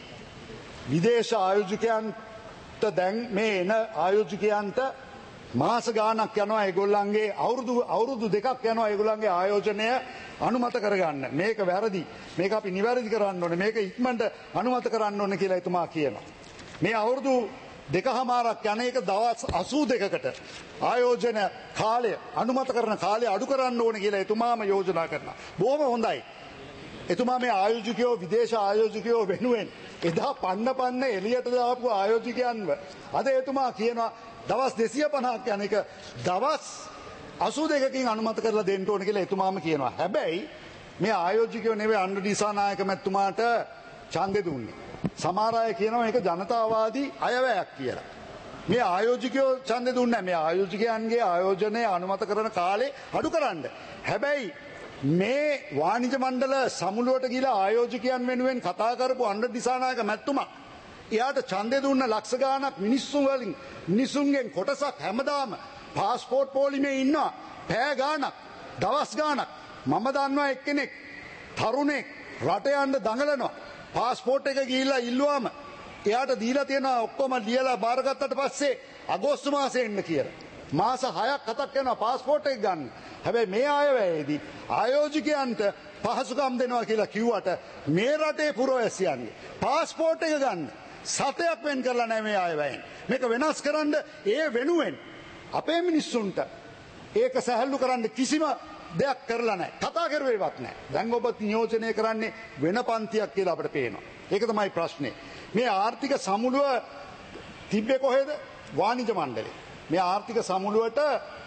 විදේශ ආයෝජකයන්ට දැන් මේ එන ආයෝජකයන්ට මාස ගාණක් යනවා ඒගොල්ලන්ගේ අවුරුදු අවුරුදු දෙකක් යනවා ඒගොල්ලන්ගේ ආයෝජනය අනුමත කරගන්න. මේක වැරදි. මේක අපි නිවැරදි කරන්න ඕනේ. මේක ඉක්මනට අනුමත කරන්න ඕනේ කියලා එතුමා කියනවා. මේ අවුරුදු දෙකමාරක් යන එක දවස් අසූ දෙකකට ආයෝජන කාලය අනුමත කරන කාලය අඩු කරන්න ඕනේ කියලා එතුමාම යෝජනා කරනවා. බොහොම හොඳයි. එතුමා මේ ආයෝජකයෝ විදේශ ආයෝජකයෝ වෙනුවෙන් එදා පන්න පන්න එළියට දාපු ආයෝජකයන්ව අද එතුමා කියනවා දවස් දෙසිය පනහක් යන එක දවස් අසූ දෙකකින් අනුමත කරලා දෙන්න ඕන කියලා එතුමාම කියනවා. හැබැයි මේ ආයෝජකයෝ නෙවෙයි අනුර දිසානායක මැතිතුමාට ඡන්දෙ දුන්නේ. සමහර අය කියනවා මේක ජනතාවාදී අයවැයක් කියලා. මේ ආයෝජකයෝ ඡන්දෙ දුන්නේ නැහැ. මේ ආයෝජකයන්ගේ ආයෝජනය අනුමත කරන කාලේ අඩු කරන්න. හැබැයි මේ වාණිජ මණ්ඩල සමුළුවට ගිහිලා ආයෝජකයන් වෙනුවෙන් කතා කරපු අනුර දිසානායක මැතිතුමා එයාට ඡන්දෙ දුන්න ලක්ෂ ගාණක් මිනිස්සු වලින් මිනිසුන්ගෙන් කොටසක් හැමදාම පාස්පෝර්ට් පොලිමේ ඉන්නවා පෑ ගාණක් දවස් ගාණක්. මම දන්නවා එක්කෙනෙක් තරුණෙක් රට යන්න දඟලනවා පාස්පෝර්ට් එක ගිහිල්ලා ඉල්ලුවාම එයාට දීලා තියෙනවා ඔක්කොම ලියලා බාරගත්තට පස්සේ අගෝස්තු මාසේ එන්න කියලා. මාස හයක් හතක් යනවා පාස්පෝර්ට් එක ගන්න. හැබැයි මේ අයවැයේදී ආයෝජකයන්ට පහසුකම් දෙනවා කියලා කිව්වට මේ රටේ පුරවැසියන්ගේ පාස්පෝර්ට් එක ගන්න සතයක් වෙන් කරලා නැහැ මේ අයවැයෙන්. මේක වෙනස් කරන්න ඒ වෙනුවෙන් අපේ මිනිස්සුන්ට ඒක සැහැල්ලු කරන්න කිසිම දෙයක් කරලා නැහැ. කතා කරුවේවත් නැහැ. දැන් ඔබ නියෝජනය කරන්නේ වෙන පන්තියක් කියලා අපිට පේනවා. ඒක තමයි ප්‍රශ්නේ. මේ ආර්ථික සමුළුව තිබ්බේ කොහෙද? වාණිජ මණ්ඩලේ. මේ ආර්ථික සමුළුවට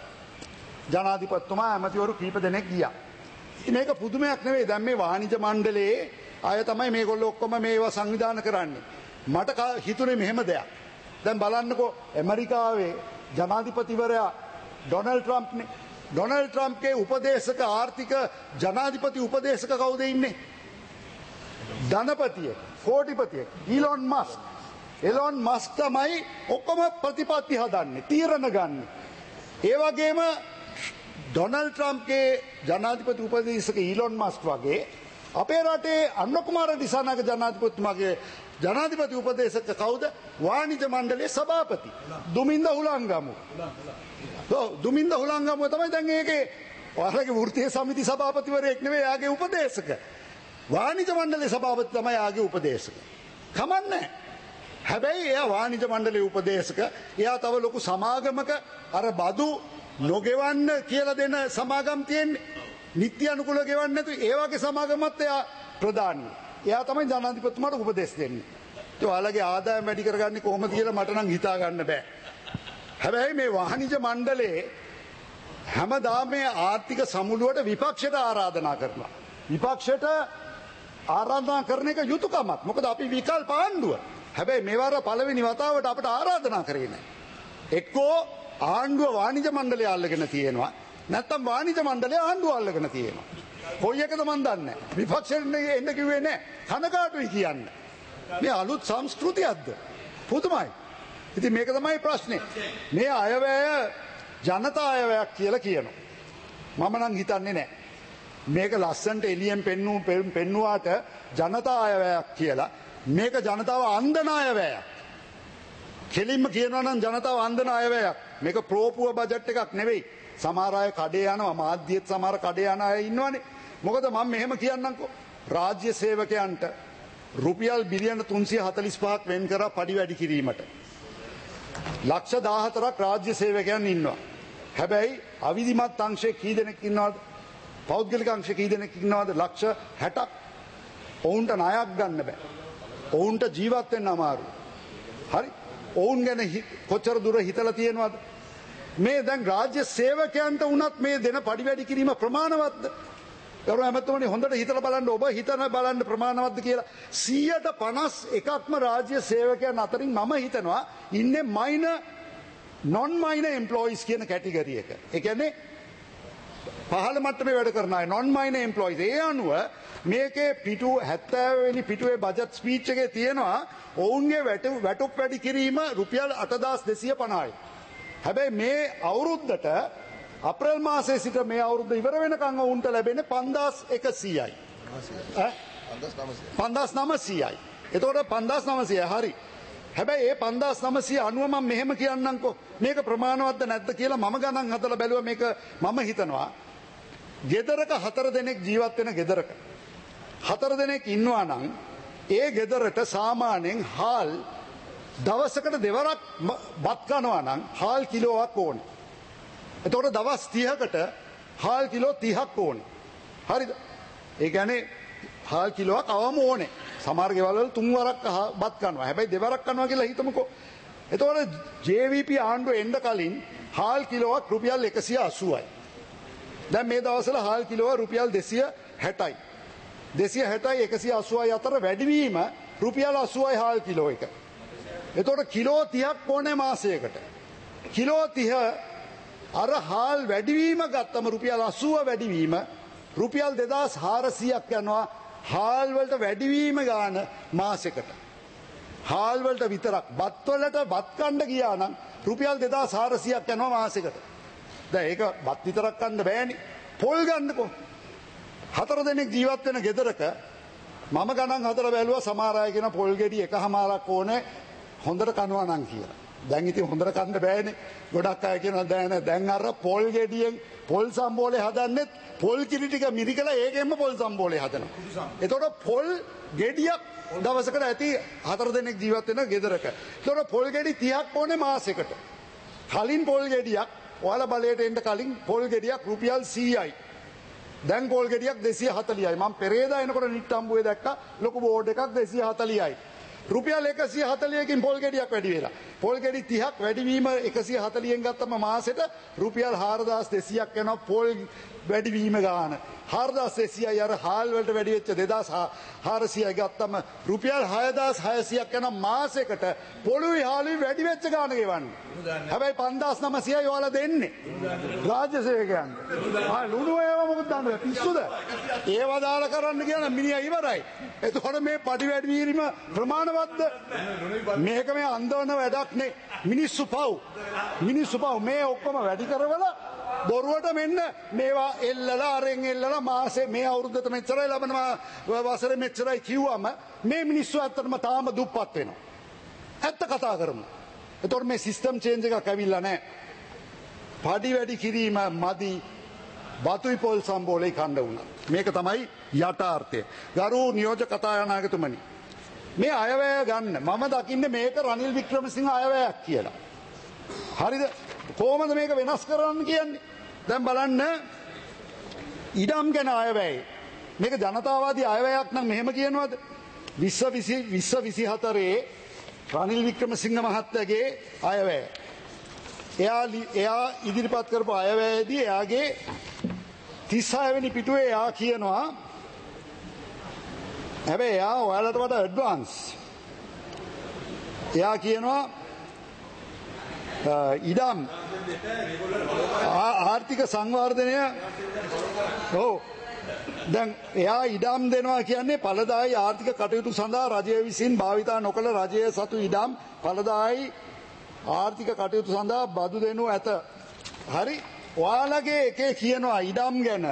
ජනාධිපතිතුමා ඇමතිවරු කීප දෙනෙක් ගියා. ඉතින් මේක පුදුමයක් නෙවෙයි. දැන් මේ වාණිජ මණ්ඩලයේ අය තමයි මේගොල්ලෝ ඔක්කොම මේවා සංවිධානය කරන්නේ. මට හිතුනේ මෙහෙම දෙයක්. දැන් බලන්නකෝ ඇමරිකාවේ ජනාධිපතිවරයා ඩොනල්ඩ් ට්‍රම්ප්නේ. ඩොනල්ඩ් ට්‍රම්ප්ගේ උපදේශක ආර්ථික ජනාධිපති උපදේශක කවුද ඉන්නේ? ධනපතියෙක්, කෝටිපතියෙක්, ඊලොන් මස්ක්. එලොන් මස්ක් තමයි ඔක්කොම ප්‍රතිපත්ති හදන්නේ, තීරණ ගන්න. ඒ වගේම ඩොනල්ඩ් ට්‍රම්ප්ගේ ජනාධිපති උපදේශක ඊලොන් මස්ක් වගේ අපේ රටේ අනුර කුමාර දිසානායක ජනාධිපතිතුමාගේ ජනාධිපති උපදේශක කවුද? වාණිජ්‍ය මණ්ඩලයේ සභාපති දුමින්ද හුලංගමු. ඔව් දුමින්ද හුලංගමු තමයි දැන් ඒකේ ඔයාලගේ වෘත්තීය සමිති සභාපතිවරයෙක් නෙවෙයි යාගේ උපදේශක. වාණිජ්‍ය මණ්ඩලයේ සභාපති තමයි යාගේ උපදේශක. කමන්නේ. හැබැයි එයා වාණිජ්‍ය මණ්ඩලයේ උපදේශක. එයා තව ලොකු සමාගමක අර බදු නොගෙවන්න කියලා දෙන සමාගම් තියෙන්නේ. නිත්‍ය අනුකූලව ගෙවන්නේ නැතු ඒ වගේ සමාගමත් එයා ප්‍රධානී. එයා තමයි ජනාධිපතිතුමාට උපදෙස් දෙන්නේ. ඒ ඔයාලගේ ආදායම වැඩි කරගන්නේ කොහොමද කියලා මට නම් හිතා ගන්න බෑ. හැබැයි මේ වාණිජ්‍ය මණ්ඩලයේ හැමදාම මේ ආර්ථික සමුළුවට විපක්ෂයට ආරාධනා කරනවා. විපක්ෂයට ආරාධනා කරන එක යුතුයකමක්. මොකද අපි විකල්ප ආණ්ඩුව. හැබැයි මේවර පළවෙනි වතාවට අපට ආරාධනා කරේ නැහැ. එක්කෝ ආණ්ඩුව වාණිජ්‍ය මණ්ඩලය අල්ලගෙන තියෙනවා. නැත්තම් වාණිජ්‍ය මණ්ඩලය ආණ්ඩුව අල්ලගෙන තියෙනවා. කොයි එකද මන් දන්නේ නැහැ. විපක්ෂයෙන් එන්න කිව්වේ නැහැ. කනකාටුයි කියන්නේ. මේ අලුත් සංස්කෘතියක්ද? පුදුමයි. ඉතින් මේක තමයි ප්‍රශ්නේ. මේ අයවැය ජනතා අයවැයක් කියලා කියනවා. මම නම් හිතන්නේ නැහැ. මේක ලස්සනට එළියෙන් පෙන්නු පෙන්නුවාට ජනතා අයවැයක් කියලා. මේක ජනතාව අන්දන අයවැයක්. කෙලින්ම කියනවා නම් ජනතාව අන්දන අයවැයක්. මේක ප්‍රෝපුව බජට් එකක් නෙවෙයි. සමහර අය කඩේ යනවා, මාධ්‍යයේත් සමහර කඩේ යන අය ඉන්නවනේ. මොකද මම මෙහෙම කියන්නම්කෝ. රාජ්‍ය සේවකයන්ට රුපියල් බිලියන තුන්සිය හතළිස් පහක් වෙන් කරා පඩි වැඩි කිරීමට. ලක්ෂ දාහතරක් රාජ්‍ය සේවකයන් ඉන්නවා. හැබැයි අවිධිමත් අංශයේ කී දෙනෙක් ඉන්නවද? පෞද්ගලික අංශයේ කී දෙනෙක් ඉන්නවද? ලක්ෂ හැටක්. ඔවුන්ට ණයක් ගන්න බෑ. ඔවුන්ට ජීවත් වෙන්න අමාරුයි. හරි? ඔවුන් ගැන කොච්චර දුර හිතලා තියෙනවද? මේ දැන් රාජ්‍ය සේවකයන්ට වුණත් මේ දෙන පඩි වැඩි කිරීම ප්‍රමාණවත්ද? ගරු ඇමතුමනි හොඳට හිතලා බලන්න ඔබ හිතන බලන්න ප්‍රමාණවත්ද කියලා. සියයට පනස් එකක්ම රාජ්‍ය සේවකයන් අතරින් මම හිතනවා ඉන්නේ මයිනර් non minor employees කියන කැටගරි එක. ඒ කියන්නේ පහළ මට්ටමේ වැඩ කරන අය non minor employees. ඒ අනුව මේකේ පිටු හැත්තෑ වෙනි පිටුවේ බජට් ස්පීච් එකේ තියෙනවා ඔවුන්ගේ වැටුප් වැඩි කිරීම රුපියල් අටදාස් දෙසිය පනහයි. හැබැයි මේ අවුරුද්දට අප්‍රේල් මාසයේ සිට මේ අවුරුද්ද ඉවර වෙනකන් ඔවුන්ට ලැබෙන්නේ පන්දාස් එකසීයයි. ඈ පන්දාස් නවසීයයි. එතකොට පන්දාස් නවසීයයි හරි. හැබැයි ඒ පන්දාස් නවසීය අනුව මම මෙහෙම කියන්නම්කෝ. මේක ප්‍රමාණවත්ද නැද්ද කියලා මම ගණන් හදලා බැලුවා. මේක මම හිතනවා ගෙදරක හතර දෙනෙක් ජීවත් වෙන ගෙදරක හතර දෙනෙක් ඉන්නවා නම් ඒ ගෙදරට සාමාන්‍යයෙන් හාල් දවසකට දෙවරක් බත් කනවා නම් හාල් කිලෝවක් ඕනේ. එතකොට දවස් තිහකට හාල් කිලෝ තිහක් ඕනේ. හරිද? ඒ කියන්නේ හාල් කිලෝවක් අවම ඕනේ. සමහර ගෙවල් වල තුන් වරක් බත් කනවා. හැබැයි දෙවරක් කනවා කියලා හිතමුකෝ. එතකොට ජේ වී පී ආණ්ඩුව එන්න කලින් හාල් කිලෝවක් රුපියල් එකසිය අසූවයි. දැන් මේ දවස්වල හාල් කිලෝව රුපියල් දෙසිය හැටයි. දෙසිය හැටයි එකසිය අසූවයි අතර වැඩිවීම රුපියල් අසූවයි හාල් කිලෝ එක. එතකොට කිලෝ තිහක් ඕනේ මාසයකට. කිලෝ තිහ අර හාල් වැඩිවීම ගත්තම රුපියල් අසූව වැඩිවීම රුපියල් දෙදාස් හාරසීයක් යනවා හාල් වලට වැඩිවීම ගාන මාසෙකට. හාල් වලට විතරක් බත් වලට බත් කන්න ගියා නම් රුපියල් දෙදාස් හාරසීයක් යනවා මාසෙකට. දැන් ඒක බත් විතරක් කන්න බෑනේ. පොල් ගන්නකො. හතර දෙනෙක් ජීවත් වෙන ගෙදරක මම ගණන් හදලා බැලුවා සමහර අය කියන පොල් ගෙඩි එකහමාරක් ඕනේ හොඳට කනවා නම් කියලා. දැන් ඉතින් හොඳට කන්න බෑනේ. ගොඩක් අය කියනවා දැන් දැන් අර පොල් ගෙඩියෙන් පොල් සම්බෝලේ හදන්නෙත් පොල් කිරි ටික මිරිකලා ඒකෙන්ම පොල් සම්බෝලේ හදනවා. එතකොට පොල් ගෙඩියක් දවසකට ඇති හතර දෙනෙක් ජීවත් වෙන ගෙදරක. එතකොට පොල් ගෙඩි තිහක් ඕනේ මාසෙකට. කලින් පොල් ගෙඩියක් ඔයාලා බලයට එන්න කලින් පොල් ගෙඩියක් රුපියල් සීයයි. දැන් පොල් ගෙඩියක් දෙසිය හතලිහයි. මම පෙරේදා එනකොට නිට්ටම්බුවේ දැක්කා ලොකු බෝඩ් එකක් දෙසිය හතලිහයි. රුපියල් එකසිය හතලිහකින් පොල් ගෙඩියක් වැඩි වෙලා. පොල් ගෙඩි තිහක් වැඩිවීම එකසිය හතලිහෙන් ගත්තම මාසෙට රුපියල් හාරදාස් දෙසීයක් යනවා පොල් වැඩිවීම ගාන. හාරදාස් දෙසියයි අර හාල් වලට වැඩි වෙච්ච දෙදාස් හාරසියයි ගත්තම රුපියල් හයදාස් හයසියක් යන මාසෙකට පොළොවේ හාලුයි වැඩි වෙච්ච ගාන ගෙවන්නේ. හැබැයි පන්දාස් නවසියයි ඔයාලා දෙන්නේ. රාජ්‍ය සේවකයන්ට. ආ ලුණු ඒවා මොකද දන්නවද? පිස්සුද? ඒව දාලා කරන්න කියන මිනිහා ඉවරයි. එතකොට මේ පඩි වැඩි වීම ප්‍රමාණවත්ද? මේක මේ අන්දවන වැඩක් නේ. මිනිස්සු පව්. මිනිස්සු පව් මේ ඔක්කොම වැඩි කරවලා බොරුවට මෙන්න මේවා එල්ලලා අරෙන් එල්ලලා මාසේ මේ අවුරුද්දට මෙච්චරයි ලබනවා වසරේ මෙච්චරයි කිව්වම මේ මිනිස්සු අතරම තාම දුප්පත් වෙනවා. ඇත්ත කතා කරමු. එතකොට මේ සිස්ටම් චේන්ජ් එකක් ඇවිල්ලා නැහැ. පඩි වැඩි කිරීම මදි බතුයි පොල් සම්බෝලේ කණ්ඩ වුණා. මේක තමයි යථාර්ථය. ගරු නියෝජ්‍ය කතානායකතුමනි. මේ අයවැය ගන්න මම දකින්නේ මේක රනිල් වික්‍රමසිංහ අයවැයක් කියලා. හරිද? කොහොමද මේක වෙනස් කරන්න කියන්නේ? දැන් බලන්න ඉඩම් ගැන අයවැය. මේක ජනතාවාදී අයවැයක් නම් මෙහෙම කියනවද? විස්ස විසිහතරේ රනිල් වික්‍රමසිංහ මහත්තයාගේ අයවැය. එයා එයා ඉදිරිපත් කරපු අයවැයේදී එයාගේ තිස්හය වෙනි පිටුවේ එයා කියනවා හැබැයි එයා ඔයාලට වඩා ඇඩ්වාන්ස්. එයා කියනවා ඉඩම් ආර්ථික සංවර්ධනය ඔව් දැන් එයා ඉඩම් දෙනවා කියන්නේ ඵලදායී ආර්ථික කටයුතු සඳහා රජය විසින් භාවිතා නොකළ රජය සතු ඉඩම් ඵලදායී ආර්ථික කටයුතු සඳහා බදු දෙනු ඇත. හරි ඔයාලගේ එකේ කියනවා ඉඩම් ගැන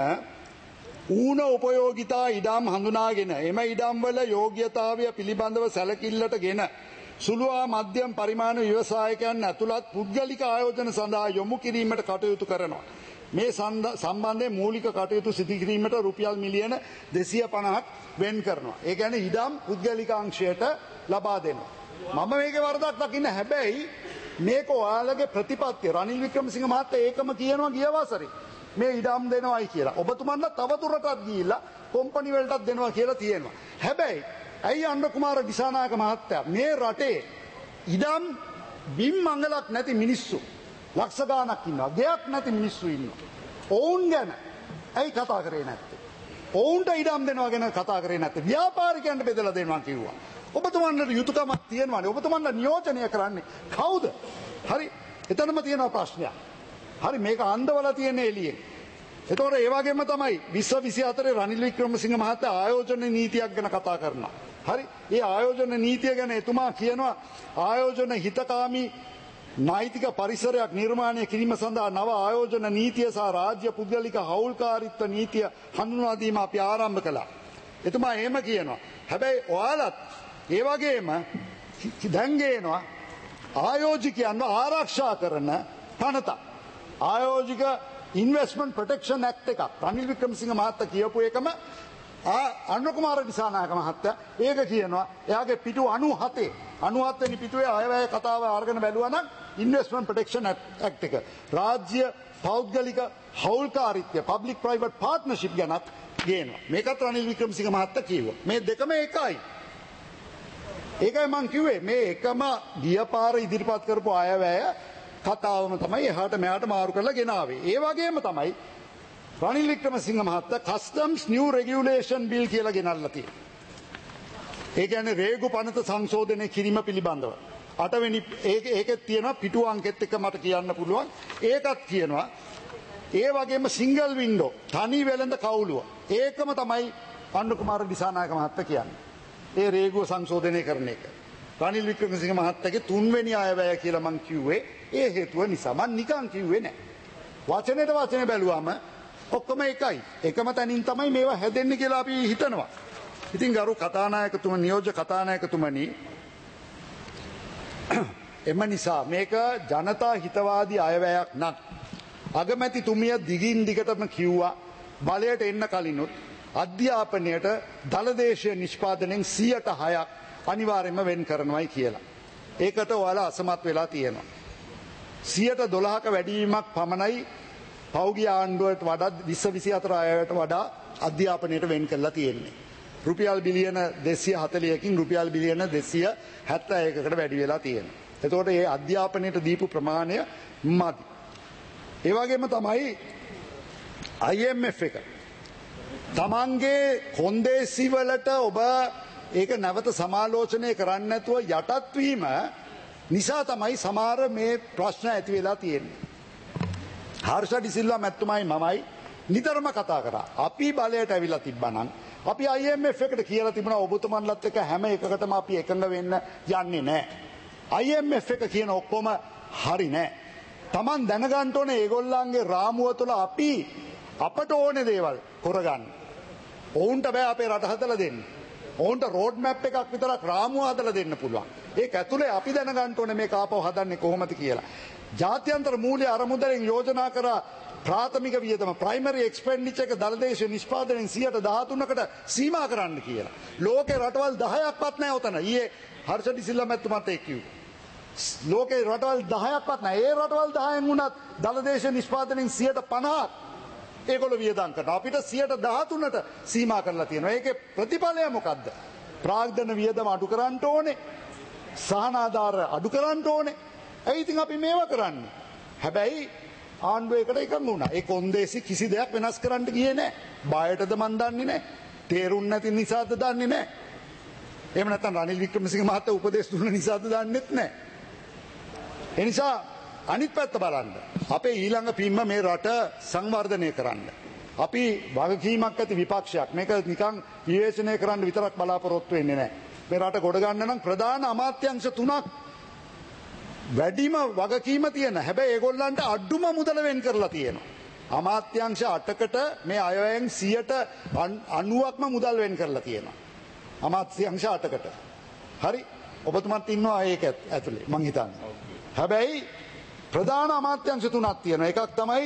ඌන උපයෝගිතා ඉඩම් හඳුනාගෙන එම ඉඩම් වල යෝග්‍යතාවය පිළිබඳව සැලකිල්ලටගෙන සුළුවා මධ්‍යම පරිමාණ ව්‍යවසායකයන් ඇතුළත් පුද්ගලික ආයෝජන සඳහා යොමු කිරීමට කටයුතු කරනවා. මේ සම්බන්ධයෙන් මූලික කටයුතු සිදු කිරීමට රුපියල් මිලියන දෙසිය පනහක් වෙන් කරනවා. ඒ කියන්නේ ඉඩම් පුද්ගලික අංශයට ලබා දෙනවා. මම මේකේ වරදක් දකින්න හැබැයි මේක ඔයාලගේ ප්‍රතිපත්තිය රනිල් වික්‍රමසිංහ මහත්තයා ඒකම කියනවා ගිය වසරේ. මේ ඉඩම් දෙනවයි කියලා. ඔබතුමන්ලා තවදුරටත් ගිහිල්ලා කොම්පැනි වලටත් දෙනවා කියලා තියෙනවා. හැබැයි ඇයි අනුර කුමාර දිසානායක මහත්තයා මේ රටේ ඉඩම් බිම් මංගලක් නැති මිනිස්සු ලක්ෂ ගාණක් ඉන්නවා. ගෙයක් නැති මිනිස්සු ඉන්නවා. ඔවුන් ගැන ඇයි කතා කරේ නැත්තේ? ඔවුන්ට ඉඩම් දෙනවා ගැන කතා කරේ නැත්තේ? ව්‍යාපාරිකයන්ට බෙදලා දෙනවා කිව්වා. ඔබතුමන්ලට යුතුයකමක් තියෙනවානේ. ඔබතුමන්ලා නියෝජනය කරන්නේ කවුද? හරි. එතනම තියෙන ප්‍රශ්නයක්. හරි මේක අන්දවලා තියෙන එළියෙන්. එතකොට ඒ වගේම තමයි විස්ස විසිහතරේ රනිල් වික්‍රමසිංහ මහත්තයා ආයෝජන නීතියක් ගැන කතා කරනවා. හරි. ඒ ආයෝජන නීතිය ගැන එතුමා කියනවා ආයෝජන හිතකාමී නෛතික පරිසරයක් නිර්මාණය කිරීම සඳහා නව ආයෝජන නීතිය සහ රාජ්‍ය පුද්ගලික හවුල්කාරීත්ව නීතිය හඳුන්වා දීම අපි ආරම්භ කළා. එතුමා එහෙම කියනවා. හැබැයි ඔයාලත් ඒ වගේම දැන් ගේනවා ආයෝජකයන්ව ආරක්ෂා කරන පනත. ආයෝජික ඉන්වෙස්ට්මන්ට් ප්‍රොටෙක්ෂන් ඇක්ට් එකක් රනිල් වික්‍රමසිංහ මහත්තයා කියපු එකම අනුර කුමාර දිසානායක මහත්තයා ඒක කියනවා. එයාගේ පිටු අනූහතේ අනූහත වෙනි පිටුවේ අයවැය කතාව අරගෙන බැලුවා නම් ඉන්වෙස්ට්මන්ට් ප්‍රොටෙක්ෂන් ඇක්ට් එක රාජ්‍ය පෞද්ගලික හවුල්කාරීත්වය පබ්ලික් ප්‍රයිවට් පාර්ට්නර්ෂිප් ගැනත් ගේනවා. මේකත් රනිල් වික්‍රමසිංහ මහත්තයා කිව්වා. මේ දෙකම එකයි. ඒකයි මං කිව්වේ මේ එකම ගියපාර ඉදිරිපත් කරපු අයවැය කතාවම තමයි එහාට මෙහාට මාරු කරලා ගෙනාවේ. ඒ වගේම තමයි රනිල් වික්‍රමසිංහ මහත්තයා කස්ටම්ස් නිව් රෙගියුලේෂන් බිල් කියලා ගෙනල්ලා තියෙනවා. ඒ කියන්නේ රේගු පනත සංශෝධනය කිරීම පිළිබඳව. අටවෙනි ඒකෙත් තියෙනවා පිටු අංකෙත් එක මට කියන්න පුළුවන්. ඒකත් කියනවා. ඒ වගේම සිංගල් වින්ඩෝ තනි වෙළඳ කවුලුව. ඒකම තමයි අනුර කුමාර දිසානායක මහත්තයා කියන්නේ. ඒ රේගුව සංශෝධනය කරන එක. රනිල් වික්‍රමසිංහ මහත්තයාගේ තුන්වෙනි අයවැය කියලා මං කිව්වේ ඒ හේතුව නිසා. මං නිකන් කිව්වේ නෑ. වචනෙට වචනේ බැලුවම ඔක්කොම එකයි. එකම තැනින් තමයි මේවා හැදෙන්නේ කියලා අපි හිතනවා. ඉතින් ගරු කතානායකතුමනි නියෝජ්‍ය කතානායකතුමනි එම නිසා මේක ජනතා හිතවාදී අයවැයක් නම් අගමැතිතුමිය දිගින් දිගටම කිව්වා බලයට එන්න කලිනුත් අධ්‍යාපනයට දලදේශීය නිෂ්පාදනයෙන් සියයට හයක් අනිවාර්යයෙන්ම වෙන් කරනවායි කියලා. ඒකට ඔයාලා අසමත් වෙලා තියෙනවා. සියයට දොළහක වැඩිවීමක් පමණයි පෞගිය ආණ්ඩුවට වඩා විස්ස විසිහතර අයවට වඩා අධ්‍යාපනයට වෙන් කරලා තියෙන්නේ. රුපියල් බිලියන දෙසිය හතළිහකින් රුපියල් බිලියන දෙසිය හැත්තෑයකට වැඩි වෙලා තියෙනවා. එතකොට මේ අධ්‍යාපනයට දීපු ප්‍රමාණය මදි. ඒ වගේම තමයි I M F එක. තමන්ගේ කොන්දේසි වලට ඔබ ඒක නැවත සමාලෝචනය කරන්න නැතුව යටත් වීම නිසා තමයි සමහර මේ ප්‍රශ්න ඇති වෙලා තියෙන්නේ. හර්ෂ ඩි සිල්වා මැතිතුමයි මමයි නිතරම කතා කරා. අපි බලයට ඇවිල්ලා තිබ්බනම් අපි I M F එකට කියලා තිබුණා ඔබතුමන්ලත් එක්ක හැම එකකටම අපි එකඟ වෙන්න යන්නේ නැහැ. I M F එක කියන ඔක්කොම හරි නෑ. Taman දැනගන්න ඕනේ ඒගොල්ලන්ගේ රාමුව තුළ අපි අපට ඕනේ දේවල් කරගන්න. ඔවුන්ට බෑ අපේ රට හදලා දෙන්න. ඔවුන්ට රෝඩ් මැප් එකක් විතරක් රාමුව හදලා දෙන්න පුළුවන්. ඒක ඇතුලේ අපි දැනගන්න ඕනේ මේක ආපහු හදන්නේ කොහොමද කියලා. ජාත්‍යන්තර මූල්‍ය අරමුදලෙන් යෝජනා කරා ප්‍රාථමික වියදම ප්‍රයිමරි එක්ස්පෙන්ඩිචර් එක දළදේශ නිෂ්පාදනයෙන් සියයට දහතුනකට සීමා කරන්න කියලා. ලෝකේ රටවල් දහයක්වත් නැහැ උතන. ඊයේ හර්ෂ ඩි සිල්වා මැතිතුමාත් ඒක කිව්වා. ලෝකේ රටවල් දහයක්වත් නැහැ. ඒ රටවල් දහයෙන් වුණත් දළදේශ නිෂ්පාදනයෙන් සියයට පනහක් ඒගොල්ලෝ වියදම් කරනවා. අපිට සියයට දහතුනට සීමා කරලා තියෙනවා. ඒකේ ප්‍රතිඵලය මොකද්ද? ප්‍රාග්ධන වියදම අඩු කරන්න ඕනේ. සහනාධාර අඩු කරන්න ඕනේ. ඒ ඉතින් අපි මේවා කරන්නේ. හැබැයි ආණ්ඩුවකට එකඟ වුණා. ඒ කොන්දේසි කිසි දෙයක් වෙනස් කරන්න ගියේ නැහැ. බයටද මන් දන්නේ නැහැ. තේරුම් නැති නිසාද දන්නේ නැහැ. එහෙම නැත්නම් රනිල් වික්‍රමසිංහ මහත්තයා උපදේශ දුන්න නිසාද දන්නේත් නැහැ. ඒ නිසා අනිත් පැත්ත බලන්න. අපේ ඊළඟ පින්ම මේ රට සංවර්ධනය කරන්න. අපි වගකීමක් ඇති විපක්ෂයක්. මේක නිකන් විවේචනය කරන්න විතරක් බලාපොරොත්තු වෙන්නේ නැහැ. මේ රට ගොඩ ගන්න නම් ප්‍රධාන අමාත්‍යාංශ තුනක් වැඩිම වගකීම තියෙන. හැබැයි ඒගොල්ලන්ට අඩුම මුදල වෙන් කරලා තියෙනවා. අමාත්‍යාංශ අටකට මේ අයවැයෙන් සියයට අනූවක්ම මුදල් වෙන් කරලා තියෙනවා. අමාත්‍යාංශ අටකට. හරි ඔබතුමත් ඉන්නවා ඒක ඇතුලේ මං හිතන්නේ. හැබැයි ප්‍රධාන අමාත්‍යාංශ තුනක් තියෙනවා. එකක් තමයි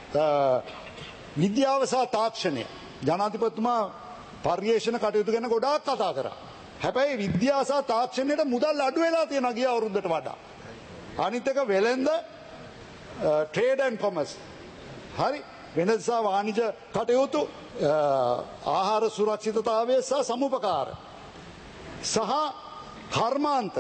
විද්‍යාව සහ තාක්ෂණය. ජනාධිපතිතුමා පර්යේෂණ කටයුතු ගැන ගොඩාක් කතා කරා. හැබැයි විද්‍යාව සහ තාක්ෂණයට මුදල් අඩු වෙලා තියෙනවා ගිය අවුරුද්දට වඩා. අනිත් එක වෙළෙන්ද ට්‍රේඩ් ඇන්ඩ් කොමර්ස්. හරි වෙළඳ සහ වාණිජ කටයුතු ආහාර සුරක්ෂිතතාවය සහ සමුපකාර සහ කර්මාන්ත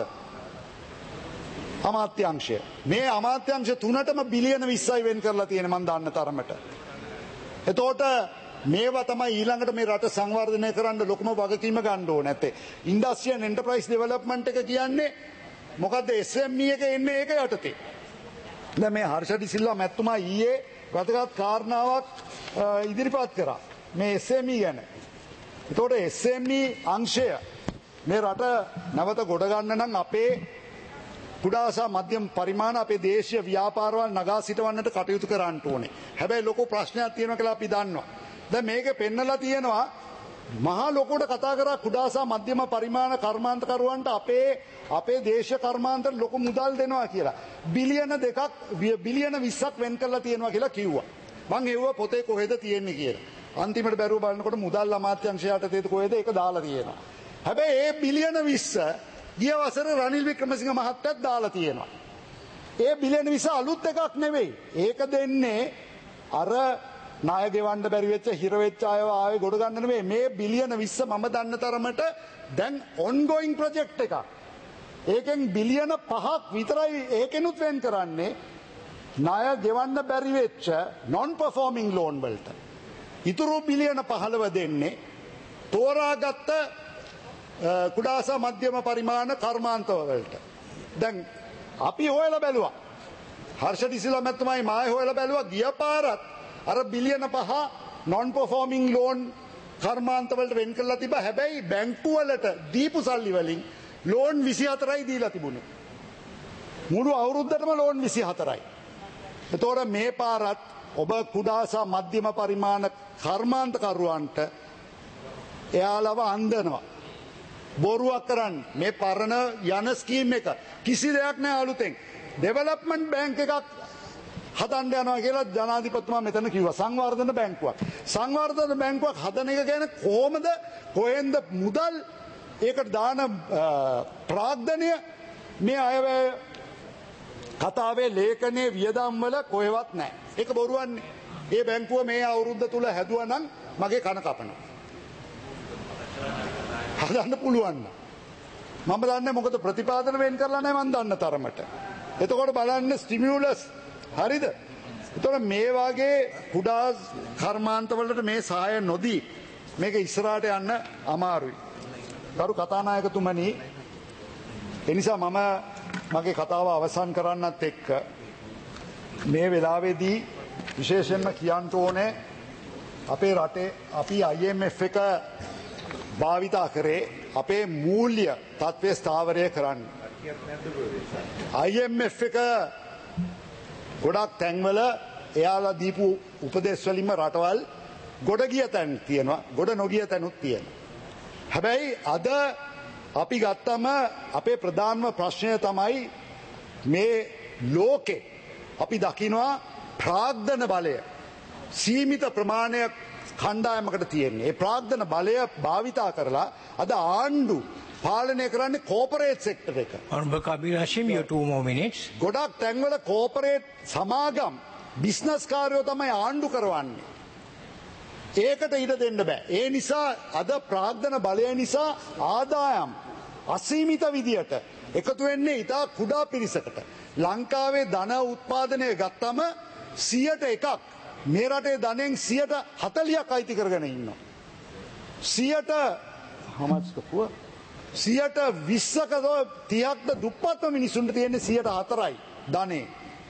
අමාත්‍යාංශය. මේ අමාත්‍යාංශ තුනටම බිලියන විස්සයි වෙන් කරලා තියෙන මන් දන්න තරමට. එතකොට මේවා තමයි ඊළඟට මේ රට සංවර්ධනය කරන්න ලොකුම වගකීම ගන්න ඕනේ නැත්තේ. ඉන්ඩස්ට්‍රියල් එන්ටර්ප්‍රයිස් ඩෙවලොප්මන්ට් එක කියන්නේ මොකද්ද S M E එක එන්නේ ඒක යටතේ. දැන් මේ හර්ෂ ඩි සිල්වා මැතිතුමා ඊයේ වැදගත් කාරණාවක් ඉදිරිපත් කරා මේ S M E ගැන. එතකොට S M E අංශය මේ රට නැවත ගොඩ ගන්න නම් අපේ කුඩා සහ මධ්‍යම පරිමාණ අපේ දේශීය ව්‍යාපාරවල නගා සිටවන්නට කටයුතු කරන්න ඕනේ. හැබැයි ලොකු ප්‍රශ්නයක් තියෙනවා කියලා අපි දන්නවා. දැන් මේකේ පෙන්නලා තියෙනවා මහා ලොකුට කතා කරා කුඩා සහ මධ්‍යම පරිමාණ කර්මාන්තකරුවන්ට අපේ අපේ දේශීය කර්මාන්තර ලොකු මුදල් දෙනවා කියලා. බිලියන දෙකක් බිලියන විස්සක් වෙන් කරලා තියෙනවා කියලා කිව්වා. මං එව්වා පොතේ කොහෙද තියෙන්නේ කියලා. අන්තිමට බැරුව බලනකොට මුදල් අමාත්‍යාංශයට තේද කොහෙද ඒක දාලා තියෙනවා. හැබැයි ඒ බිලියන විස්ස ගිය වසරේ රනිල් වික්‍රමසිංහ මහත්තයාත් දාලා තියෙනවා. ඒ බිලියන විස්ස අලුත් එකක් නෙවෙයි. ඒක දෙන්නේ අර ණය ගෙවන්න බැරි වෙච්ච හිර වෙච්ච අයව ආවේ ගොඩ ගන්න නෙවෙයි. මේ බිලියන විස්ස මම දන්න තරමට දැන් ongoing project එකක්. ඒකෙන් බිලියන පහක් විතරයි ඒකෙනුත් වෙන් කරන්නේ ණය ගෙවන්න බැරි වෙච්ච non performing loan වලට. ඊටු බිලියන පහළව දෙන්නේ තෝරාගත්ත කුඩා සහ මධ්‍යම පරිමාණ කර්මාන්ත වලට. දැන් අපි හොයලා බැලුවා. හර්ෂ ඩි සිල්වා මැතිතුමායි මායි හොයලා බැලුවා ගිය පාරත් අර බිලියන පහ non performing loan කර්මාන්ත වලට වෙන් කරලා තිබ්බා. හැබැයි බැංකු වලට දීපු සල්ලි වලින් ලෝන් විසිහතරයි දීලා තිබුණේ. මුළු අවුරුද්දටම ලෝන් විසිහතරයි. එතකොට මේ පාරත් ඔබ කුඩා සහ මධ්‍යම පරිමාණ කර්මාන්තකරුවන්ට එයාලව අන්දනවා. බොරුවක් කරන්න මේ පරණ යන ස්කීම් එක කිසි දෙයක් නැහැ අලුතෙන්. ඩෙවලොප්මන්ට් බැංක් එකක් හදන්න යනවා කියලා ජනාධිපතිතුමා මෙතන කිව්වා. සංවර්ධන බැංකුවක්. සංවර්ධන බැංකුවක් හදන එක ගැන කොහොමද කොහෙන්ද මුදල් ඒකට දාන ප්‍රාග්ධනය මේ අයවැය කතාවේ ලේඛනයේ වියදම් වල කොහෙවත් නැහැ. ඒක බොරුවන්නේ. ඒ බැංකුව මේ අවුරුද්ද තුල හැදුවා නම් මගේ කන කපනවා. හදන්න පුළුවන්. මම දන්නේ මොකද ප්‍රතිපාදන වෙන් කරලා නැහැ මම දන්න තරමට. එතකොට බලන්න ස්ටිමියුලස් හරිද? එතකොට මේ වාගේ කුඩා කර්මාන්ත වලට මේ සහාය නොදී මේක ඉස්සරහට යන්න අමාරුයි. ගරු කතානායකතුමනි, එනිසා මම මගේ කතාව අවසන් කරන්නත් එක්ක මේ වෙලාවේදී විශේෂයෙන්ම කියන්න ඕනේ අපේ රටේ අපි I M F එක භාවිතා කරේ අපේ මූල්‍ය තත්ත්වය ස්ථාවරය කරන්න. I M F එක ගොඩක් තැන්වල එයාලා දීපු උපදෙස් වලින්ම රටවල් ගොඩ ගිය තැන් තියෙනවා, ගොඩ නොගිය තැනුත් තියෙනවා. හැබැයි අද අපි ගත්තම අපේ ප්‍රධානම ප්‍රශ්නය තමයි මේ ලෝකේ අපි දකිනවා ප්‍රාග්ධන බලය සීමිත ප්‍රමාණයක් කණ්ඩායමකට තියෙන්නේ. ඒ ප්‍රාග්ධන බලය භාවිතා කරලා අද ආණ්ඩු පාලනය කරන්නේ කෝපරේට් සෙක්ටර් එක.
Honorable Kabir Hashim, you two more minutes.
ගොඩක් තැන්වල කෝපරේට් සමාගම් බිස්නස් කාර්යෝ තමයි ආණ්ඩු කරවන්නේ. ඒකට ඉඩ දෙන්න බෑ. ඒ නිසා අද ප්‍රාග්ධන බලය නිසා ආදායම් අසීමිත විදියට එකතු වෙන්නේ ඉතා කුඩා පිරිසකට. ලංකාවේ ධන උත්පාදනය ගත්තම සියයට එකක් මේ රටේ ධනෙන් සියයට හතලියක් අයිති කරගෙන ඉන්නවා. සියයට හමස්කපුව සියයට විස්සක තිහක්ද දුප්පත්ම මිනිසුන්ට තියෙන්නේ සියයට හතරයි ධනේ.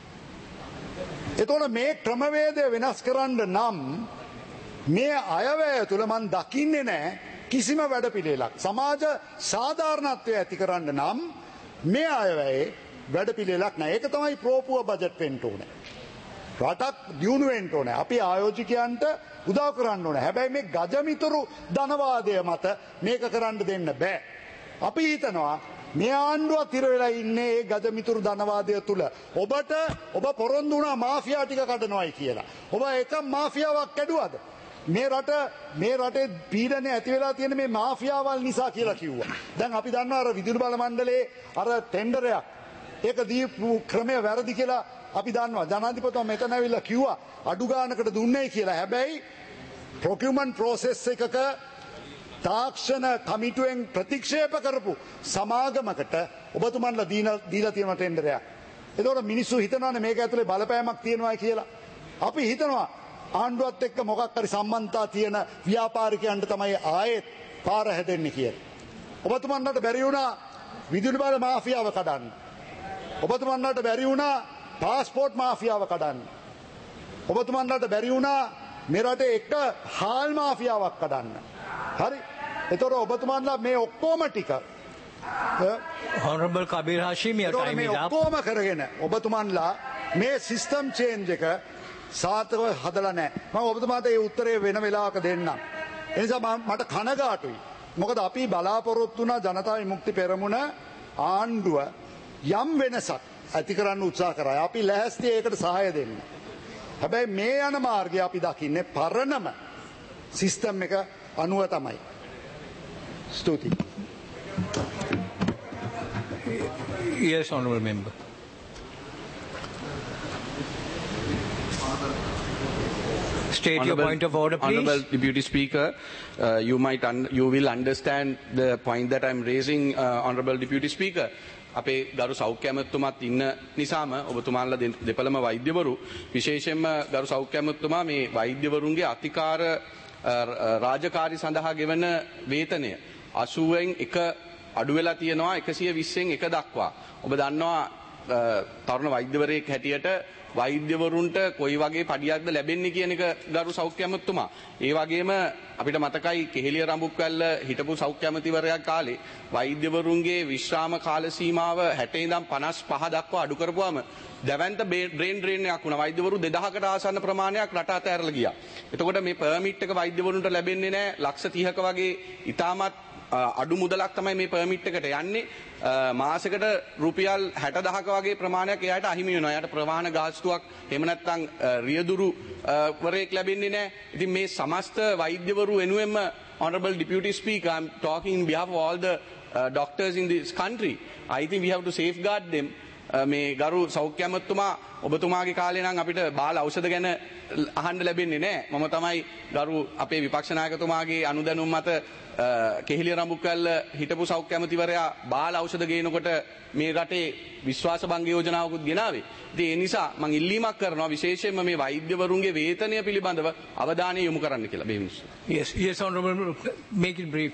එතකොට මේ ක්‍රමවේදය වෙනස් කරන්න නම් මේ අයවැය තුළ මන් දකින්නේ නැහැ කිසිම වැඩපිළිවෙලක්. සමාජ සාධාරණත්වය ඇති කරන්න නම් මේ අයවැයේ වැඩපිළිවෙලක් නැහැ. ඒක තමයි ප්‍රෝපුව බජට් වෙන්න ඕනේ. රටක් දියුණු වෙන්න ඕනේ. අපි ආයෝජකයන්ට උදව් කරන්න ඕනේ. හැබැයි මේ ගජමිතුරු ධනවාදය මත මේක කරන්න දෙන්න බෑ. අපි හිතනවා මේ ආණ්ඩුවත් හිර වෙලා ඉන්නේ ඒ ගජමිතුරු ධනවාදය තුල. ඔබට ඔබ පොරොන්දු වුණා මාෆියා ටික කඩනවායි කියලා. ඔබ එක මාෆියාවක් කැඩුවද? මේ රට මේ රටේ පීඩනය ඇති වෙලා තියෙන මේ මාෆියාවල් නිසා කියලා කිව්වා. දැන් අපි දන්නවා අර විදුලි බල මණ්ඩලයේ අර ටෙන්ඩරයක් ඒක දීපු ක්‍රමය වැරදි කියලා අපි දන්නවා. ජනාධිපතිතුමා මෙතන ඇවිල්ලා කිව්වා අඩු ගානකට දුන්නයි කියලා. හැබැයි procurement process එකක තාක්ෂණ කමිටුවෙන් ප්‍රතික්ෂේප කරපු සමාගමකට ඔබතුමන්ලා දීලා තියෙන ටෙන්ඩරයක්. එතකොට මිනිස්සු හිතනවානේ මේක ඇතුලේ බලපෑමක් තියෙනවා කියලා. අපි හිතනවා ආණ්ඩුවත් එක්ක මොකක් හරි සම්බන්ධතා තියෙන ව්‍යාපාරිකයන්ට තමයි ආයෙත් පාර හැදෙන්නේ කියලා. ඔබතුමන්ලට බැරි වුණා විදුලි බල මාෆියාව කඩන්න. ඔබතුමන්ලට බැරි වුණා පාස්පෝර්ට් මාෆියාව කඩන්න. ඔබතුමන්ලට බැරි වුණා මේ රටේ එක හාල් මාෆියාවක් කඩන්න. හරි. එතකොට ඔබතුමන්ලා මේ ඔක්කොම ටික
Honorable Kabir Hashim, your time is up.
ඔක්කොම කරගෙන ඔබතුමන්ලා මේ සිස්ටම් චේන්ජ් එක සාර්ථකව හදලා නැහැ. මම ඔබතුමාට ඒ උත්තරේ වෙන වෙලාවක දෙන්නම්. ඒ නිසා මට කනගාටුයි. මොකද අපි බලාපොරොත්තු වුණා ජනතා විමුක්ති පෙරමුණ ආණ්ඩුව යම් වෙනසක් ඇති කරන්න උත්සාහ කරා. අපි ලැහැස්ති ඒකට සහාය දෙන්න. හැබැයි මේ යන මාර්ගය අපි දකින්නේ පරණම සිස්ටම් එක අනුව තමයි. ස්තුතියි.
Yes, honorable member. State
Honorable,
your point of order, please.
Honorable Deputy Speaker, uh, you might un you will understand the point that I'm raising, uh, Honorable Deputy Speaker. අපේ ගරු සෞඛ්‍ය ඇමතුමාත් ඉන්න නිසාම ඔබතුමාලා දෙපළම වෛද්‍යවරු විශේෂයෙන්ම ගරු සෞඛ්‍ය ඇමතුමා මේ වෛද්‍යවරුන්ගේ අතිකාර රාජකාරි සඳහා ගෙවන වේතනය අසූවෙන් එක අඩු වෙලා තියෙනවා එකසිය විස්සෙන් එක දක්වා. ඔබ දන්නවා තරුණ වෛද්‍යවරයෙක් හැටියට වෛද්‍යවරුන්ට කොයි වගේ පඩියක්ද ලැබෙන්නේ කියන එක ගරු සෞඛ්‍ය ඇමතුමා. ඒ වගේම අපිට මතකයි කෙහෙලිය රඹුක්වැල්ල හිටපු සෞඛ්‍ය ඇමතිවරයා කාලේ වෛද්‍යවරුන්ගේ විශ්‍රාම කාල සීමාව හැට ඉඳන් පනස් පහ දක්වා අඩු කරපුවාම දැවැන්ත බ්‍රේන් ඩ්‍රේන් එකක් වුණා. වෛද්‍යවරු දෙදහකට ආසන්න ප්‍රමාණයක් රට අතහැරලා ගියා. එතකොට මේ පර්මිට් එක වෛද්‍යවරුන්ට ලැබෙන්නේ නැහැ. ලක්ෂ තිහක වගේ ඉතාමත් අඩු මුදලක් තමයි මේ පර්මිට් එකට යන්නේ. මාසෙකට රුපියල් හැට දහක වගේ ප්‍රමාණයක් එයාට අහිමි වෙනවා. එයාට ප්‍රවාහන ගාස්තුවක් එහෙම නැත්නම් රියදුරු වරේක් ලැබෙන්නේ නැහැ. ඉතින් මේ සමස්ත වෛද්‍යවරු වෙනුවෙන්ම Honorable Deputy Speaker, I'm talking in behalf of all the uh, doctors in this country. I think we have to safeguard them. මේ ගරු සෞඛ්‍ය ඇමතුමා ඔබතුමාගේ කාලේ නම් අපිට බාල ඖෂධ ගැන අහන්න ලැබෙන්නේ නැහැ. මම තමයි ගරු අපේ විපක්ෂ නායකතුමාගේ අනුදැනුම් මත කෙහිලිය රඹුකැල්ල හිටපු සෞඛ්‍ය ඇමතිවරයා බාල ඖෂධ ගේනකොට මේ රටේ විශ්වාස භංග යෝජනාවකුත් ගෙනාවේ. ඉතින් ඒ නිසා මම ඉල්ලීමක් කරනවා විශේෂයෙන්ම මේ වෛද්‍යවරුන්ගේ වේතනය පිළිබඳව අවධානය යොමු කරන්න කියලා. බෙහෙවින්ස්.
Yes, yes, Honorable. Make it brief.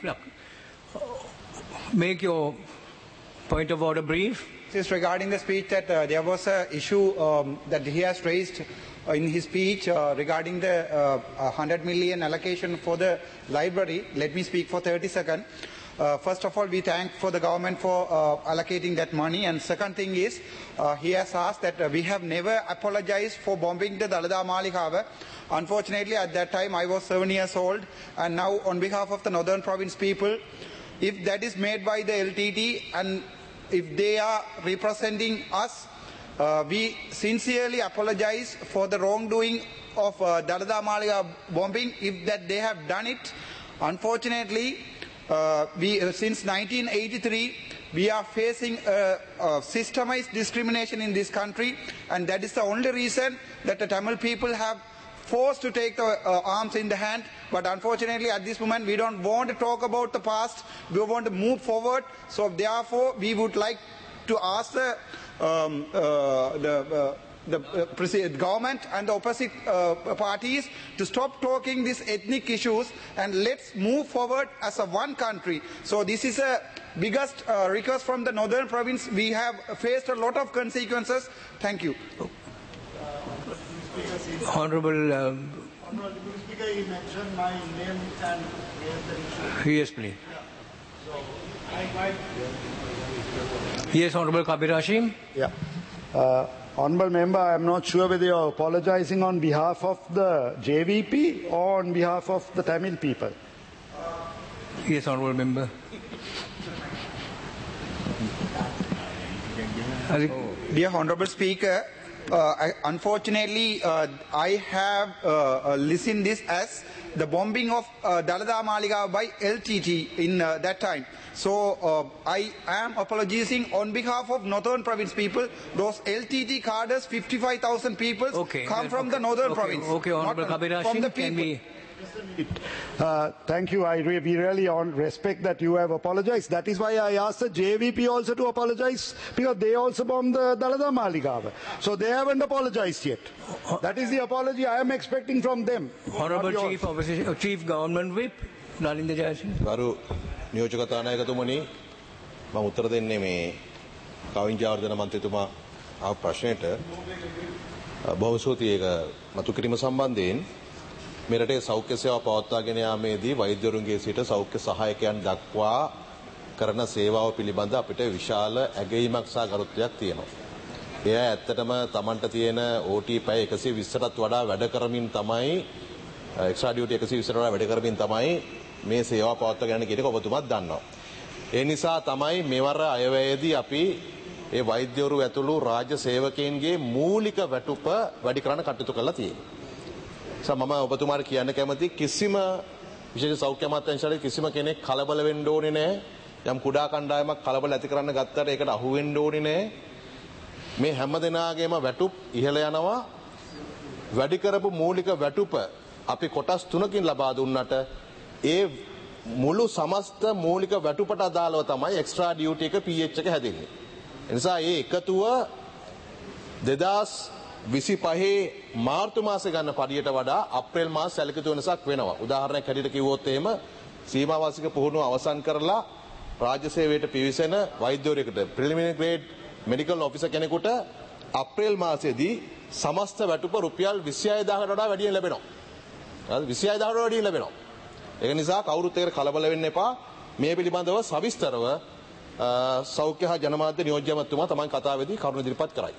Make your point of order brief.
This is regarding the speech that uh, there was an issue um, that he has raised in his speech uh, regarding the uh, one hundred million allocation for the library. Let me speak for thirty seconds. Uh, first of all, we thank for the government for uh, allocating that money. And second thing is, uh, he has asked that uh, we have never apologized for bombing the Dalada Malikawa. Unfortunately, at that time, I was seven years old. And now, on behalf of the Northern Province people, if that is made by the L T T and if they are representing us, uh, we sincerely apologize for the wrongdoing of uh, Dalada Malika bombing. If that they have done it, unfortunately, uh, we uh, since nineteen eighty-three we are facing a, a systemized discrimination in this country, and that is the only reason that the Tamil people have forced to take the uh, arms in the hand. But unfortunately at this moment we don't want to talk about the past, we want to move forward. So therefore we would like to ask the, um, uh, the, uh, the uh, government and the opposite uh, parties to stop talking these ethnic issues and let's move forward as a one country. So this is a biggest uh, request from the Northern Province. We have faced a lot of consequences. Thank you.
Honorable. Um,
Honorable Deputy Speaker, he mentioned my name and raised the issue.
yes, please.
Yeah. So, I might...
Yes, Honorable Kabir Hashim.
Yeah. Uh, Honorable Member, I am not sure whether you are apologizing on behalf of the J V P or on behalf of the Tamil people.
Yes, Honorable Member.
Dear Honorable Speaker, uh, I, unfortunately, uh, I have uh, uh, listened this as the bombing of uh, Dalada Malika by L T T in uh, that time. So uh, I am apologizing on behalf of Northern Province people. Those L T T cadres, fifty-five thousand people,
Okay,
come
then,
from
okay,
the Northern
okay,
Province.
Okay, Honorable
not
Kabir
from the
Hashim, can
people.
we...
Uh, thank you. I re- we really on respect that you have apologized. That is why I asked the J V P also to apologize, because they also bombed the Dalada Malikawa. So they haven't apologized yet. That is the apology I am expecting from them.
Honorable
not yours.
Chief Opposition, uh, Chief Government Whip, Nalinda Jayasinghe.
ගරු නියෝජක තානායකතුමනි මම උත්තර දෙන්නේ මේ කවින් ජාර්දන මන්ත්‍රීතුමා ආව ප්‍රශ්නෙට බොහොම ස්තුතියි ඒක මතු කිරීම සම්බන්ධයෙන් මේ රටේ සෞඛ්‍ය සේවා පවත්වාගෙන යාමේදී වෛද්‍යවරුන්ගේ සිට සෞඛ්‍ය සහායකයන් දක්වා කරන සේවාව පිළිබඳ අපිට විශාල ඇගයීමක් සහ ගරුත්වයක් තියෙනවා. එය ඇත්තටම Tamanට තියෙන O T පැය එකසිය විස්සටත් වඩා වැඩ කරමින් තමයි එක්ස්ට්‍රා ඩියුටි එකසිය විස්සට වඩා වැඩ කරමින් තමයි මේ සේවාව පවත්වාගෙන යන කියන එක ඔබතුමාත් දන්නවා. ඒ නිසා තමයි මෙවර අයවැයේදී අපි ඒ වෛද්‍යවරු ඇතුළු රාජ්‍ය සේවකයන්ගේ මූලික වැටුප වැඩි කරන්න කටයුතු කරලා තියෙනවා. සම මම ඔබතුමාට කියන්න කැමති කිසිම විශේෂ සෞඛ්‍ය අමාත්‍යාංශයේ කිසිම කෙනෙක් කලබල වෙන්න ඕනේ නැහැ. යම් කුඩා කණ්ඩායමක් කලබල ඇති කරන්න ගත්තට ඒකට අහු වෙන්න ඕනේ නැහැ. මේ හැම දෙනාගේම වැටුප් ඉහළ යනවා. වැඩි කරපු මූලික වැටුප අපි කොටස් තුනකින් ලබා දුන්නට ඒ මුළු සමස්ත මූලික වැටුපට අදාළව තමයි එක්ස්ට්‍රා ඩියුටි එක P H එක හැදෙන්නේ. ඒ නිසා මේ එකතුව දෙදාස් විසිපහේ මාර්තු මාසේ ගන්න පඩියට වඩා අප්‍රේල් මාස සැලකිත වෙනසක් වෙනවා. උදාහරණයක් හැටියට කිව්වොත් එහෙම සීමාවාසික පුහුණුව අවසන් කරලා රාජ්‍ය සේවයට පිවිසෙන වෛද්‍යවරයෙකුට ප්‍රිලිමිනරි ග්‍රේඩ් මෙඩිකල් ඔෆිසර් කෙනෙකුට අප්‍රේල් මාසයේදී සමස්ත වැටුප රුපියල් විසිහය දාහකට වඩා වැඩියෙන් ලැබෙනවා. හරි විසිහය දාහකට වඩා වැඩියෙන් ලැබෙනවා. ඒක නිසා කවුරුත් ඒකට කලබල වෙන්න එපා. මේ පිළිබඳව සවිස්තරව සෞඛ්‍ය හා ජනමාධ්‍ය නියෝජ්‍ය ඇමතුමා තමයි කතාවේදී කරුණු ඉදිරිපත් කරයි.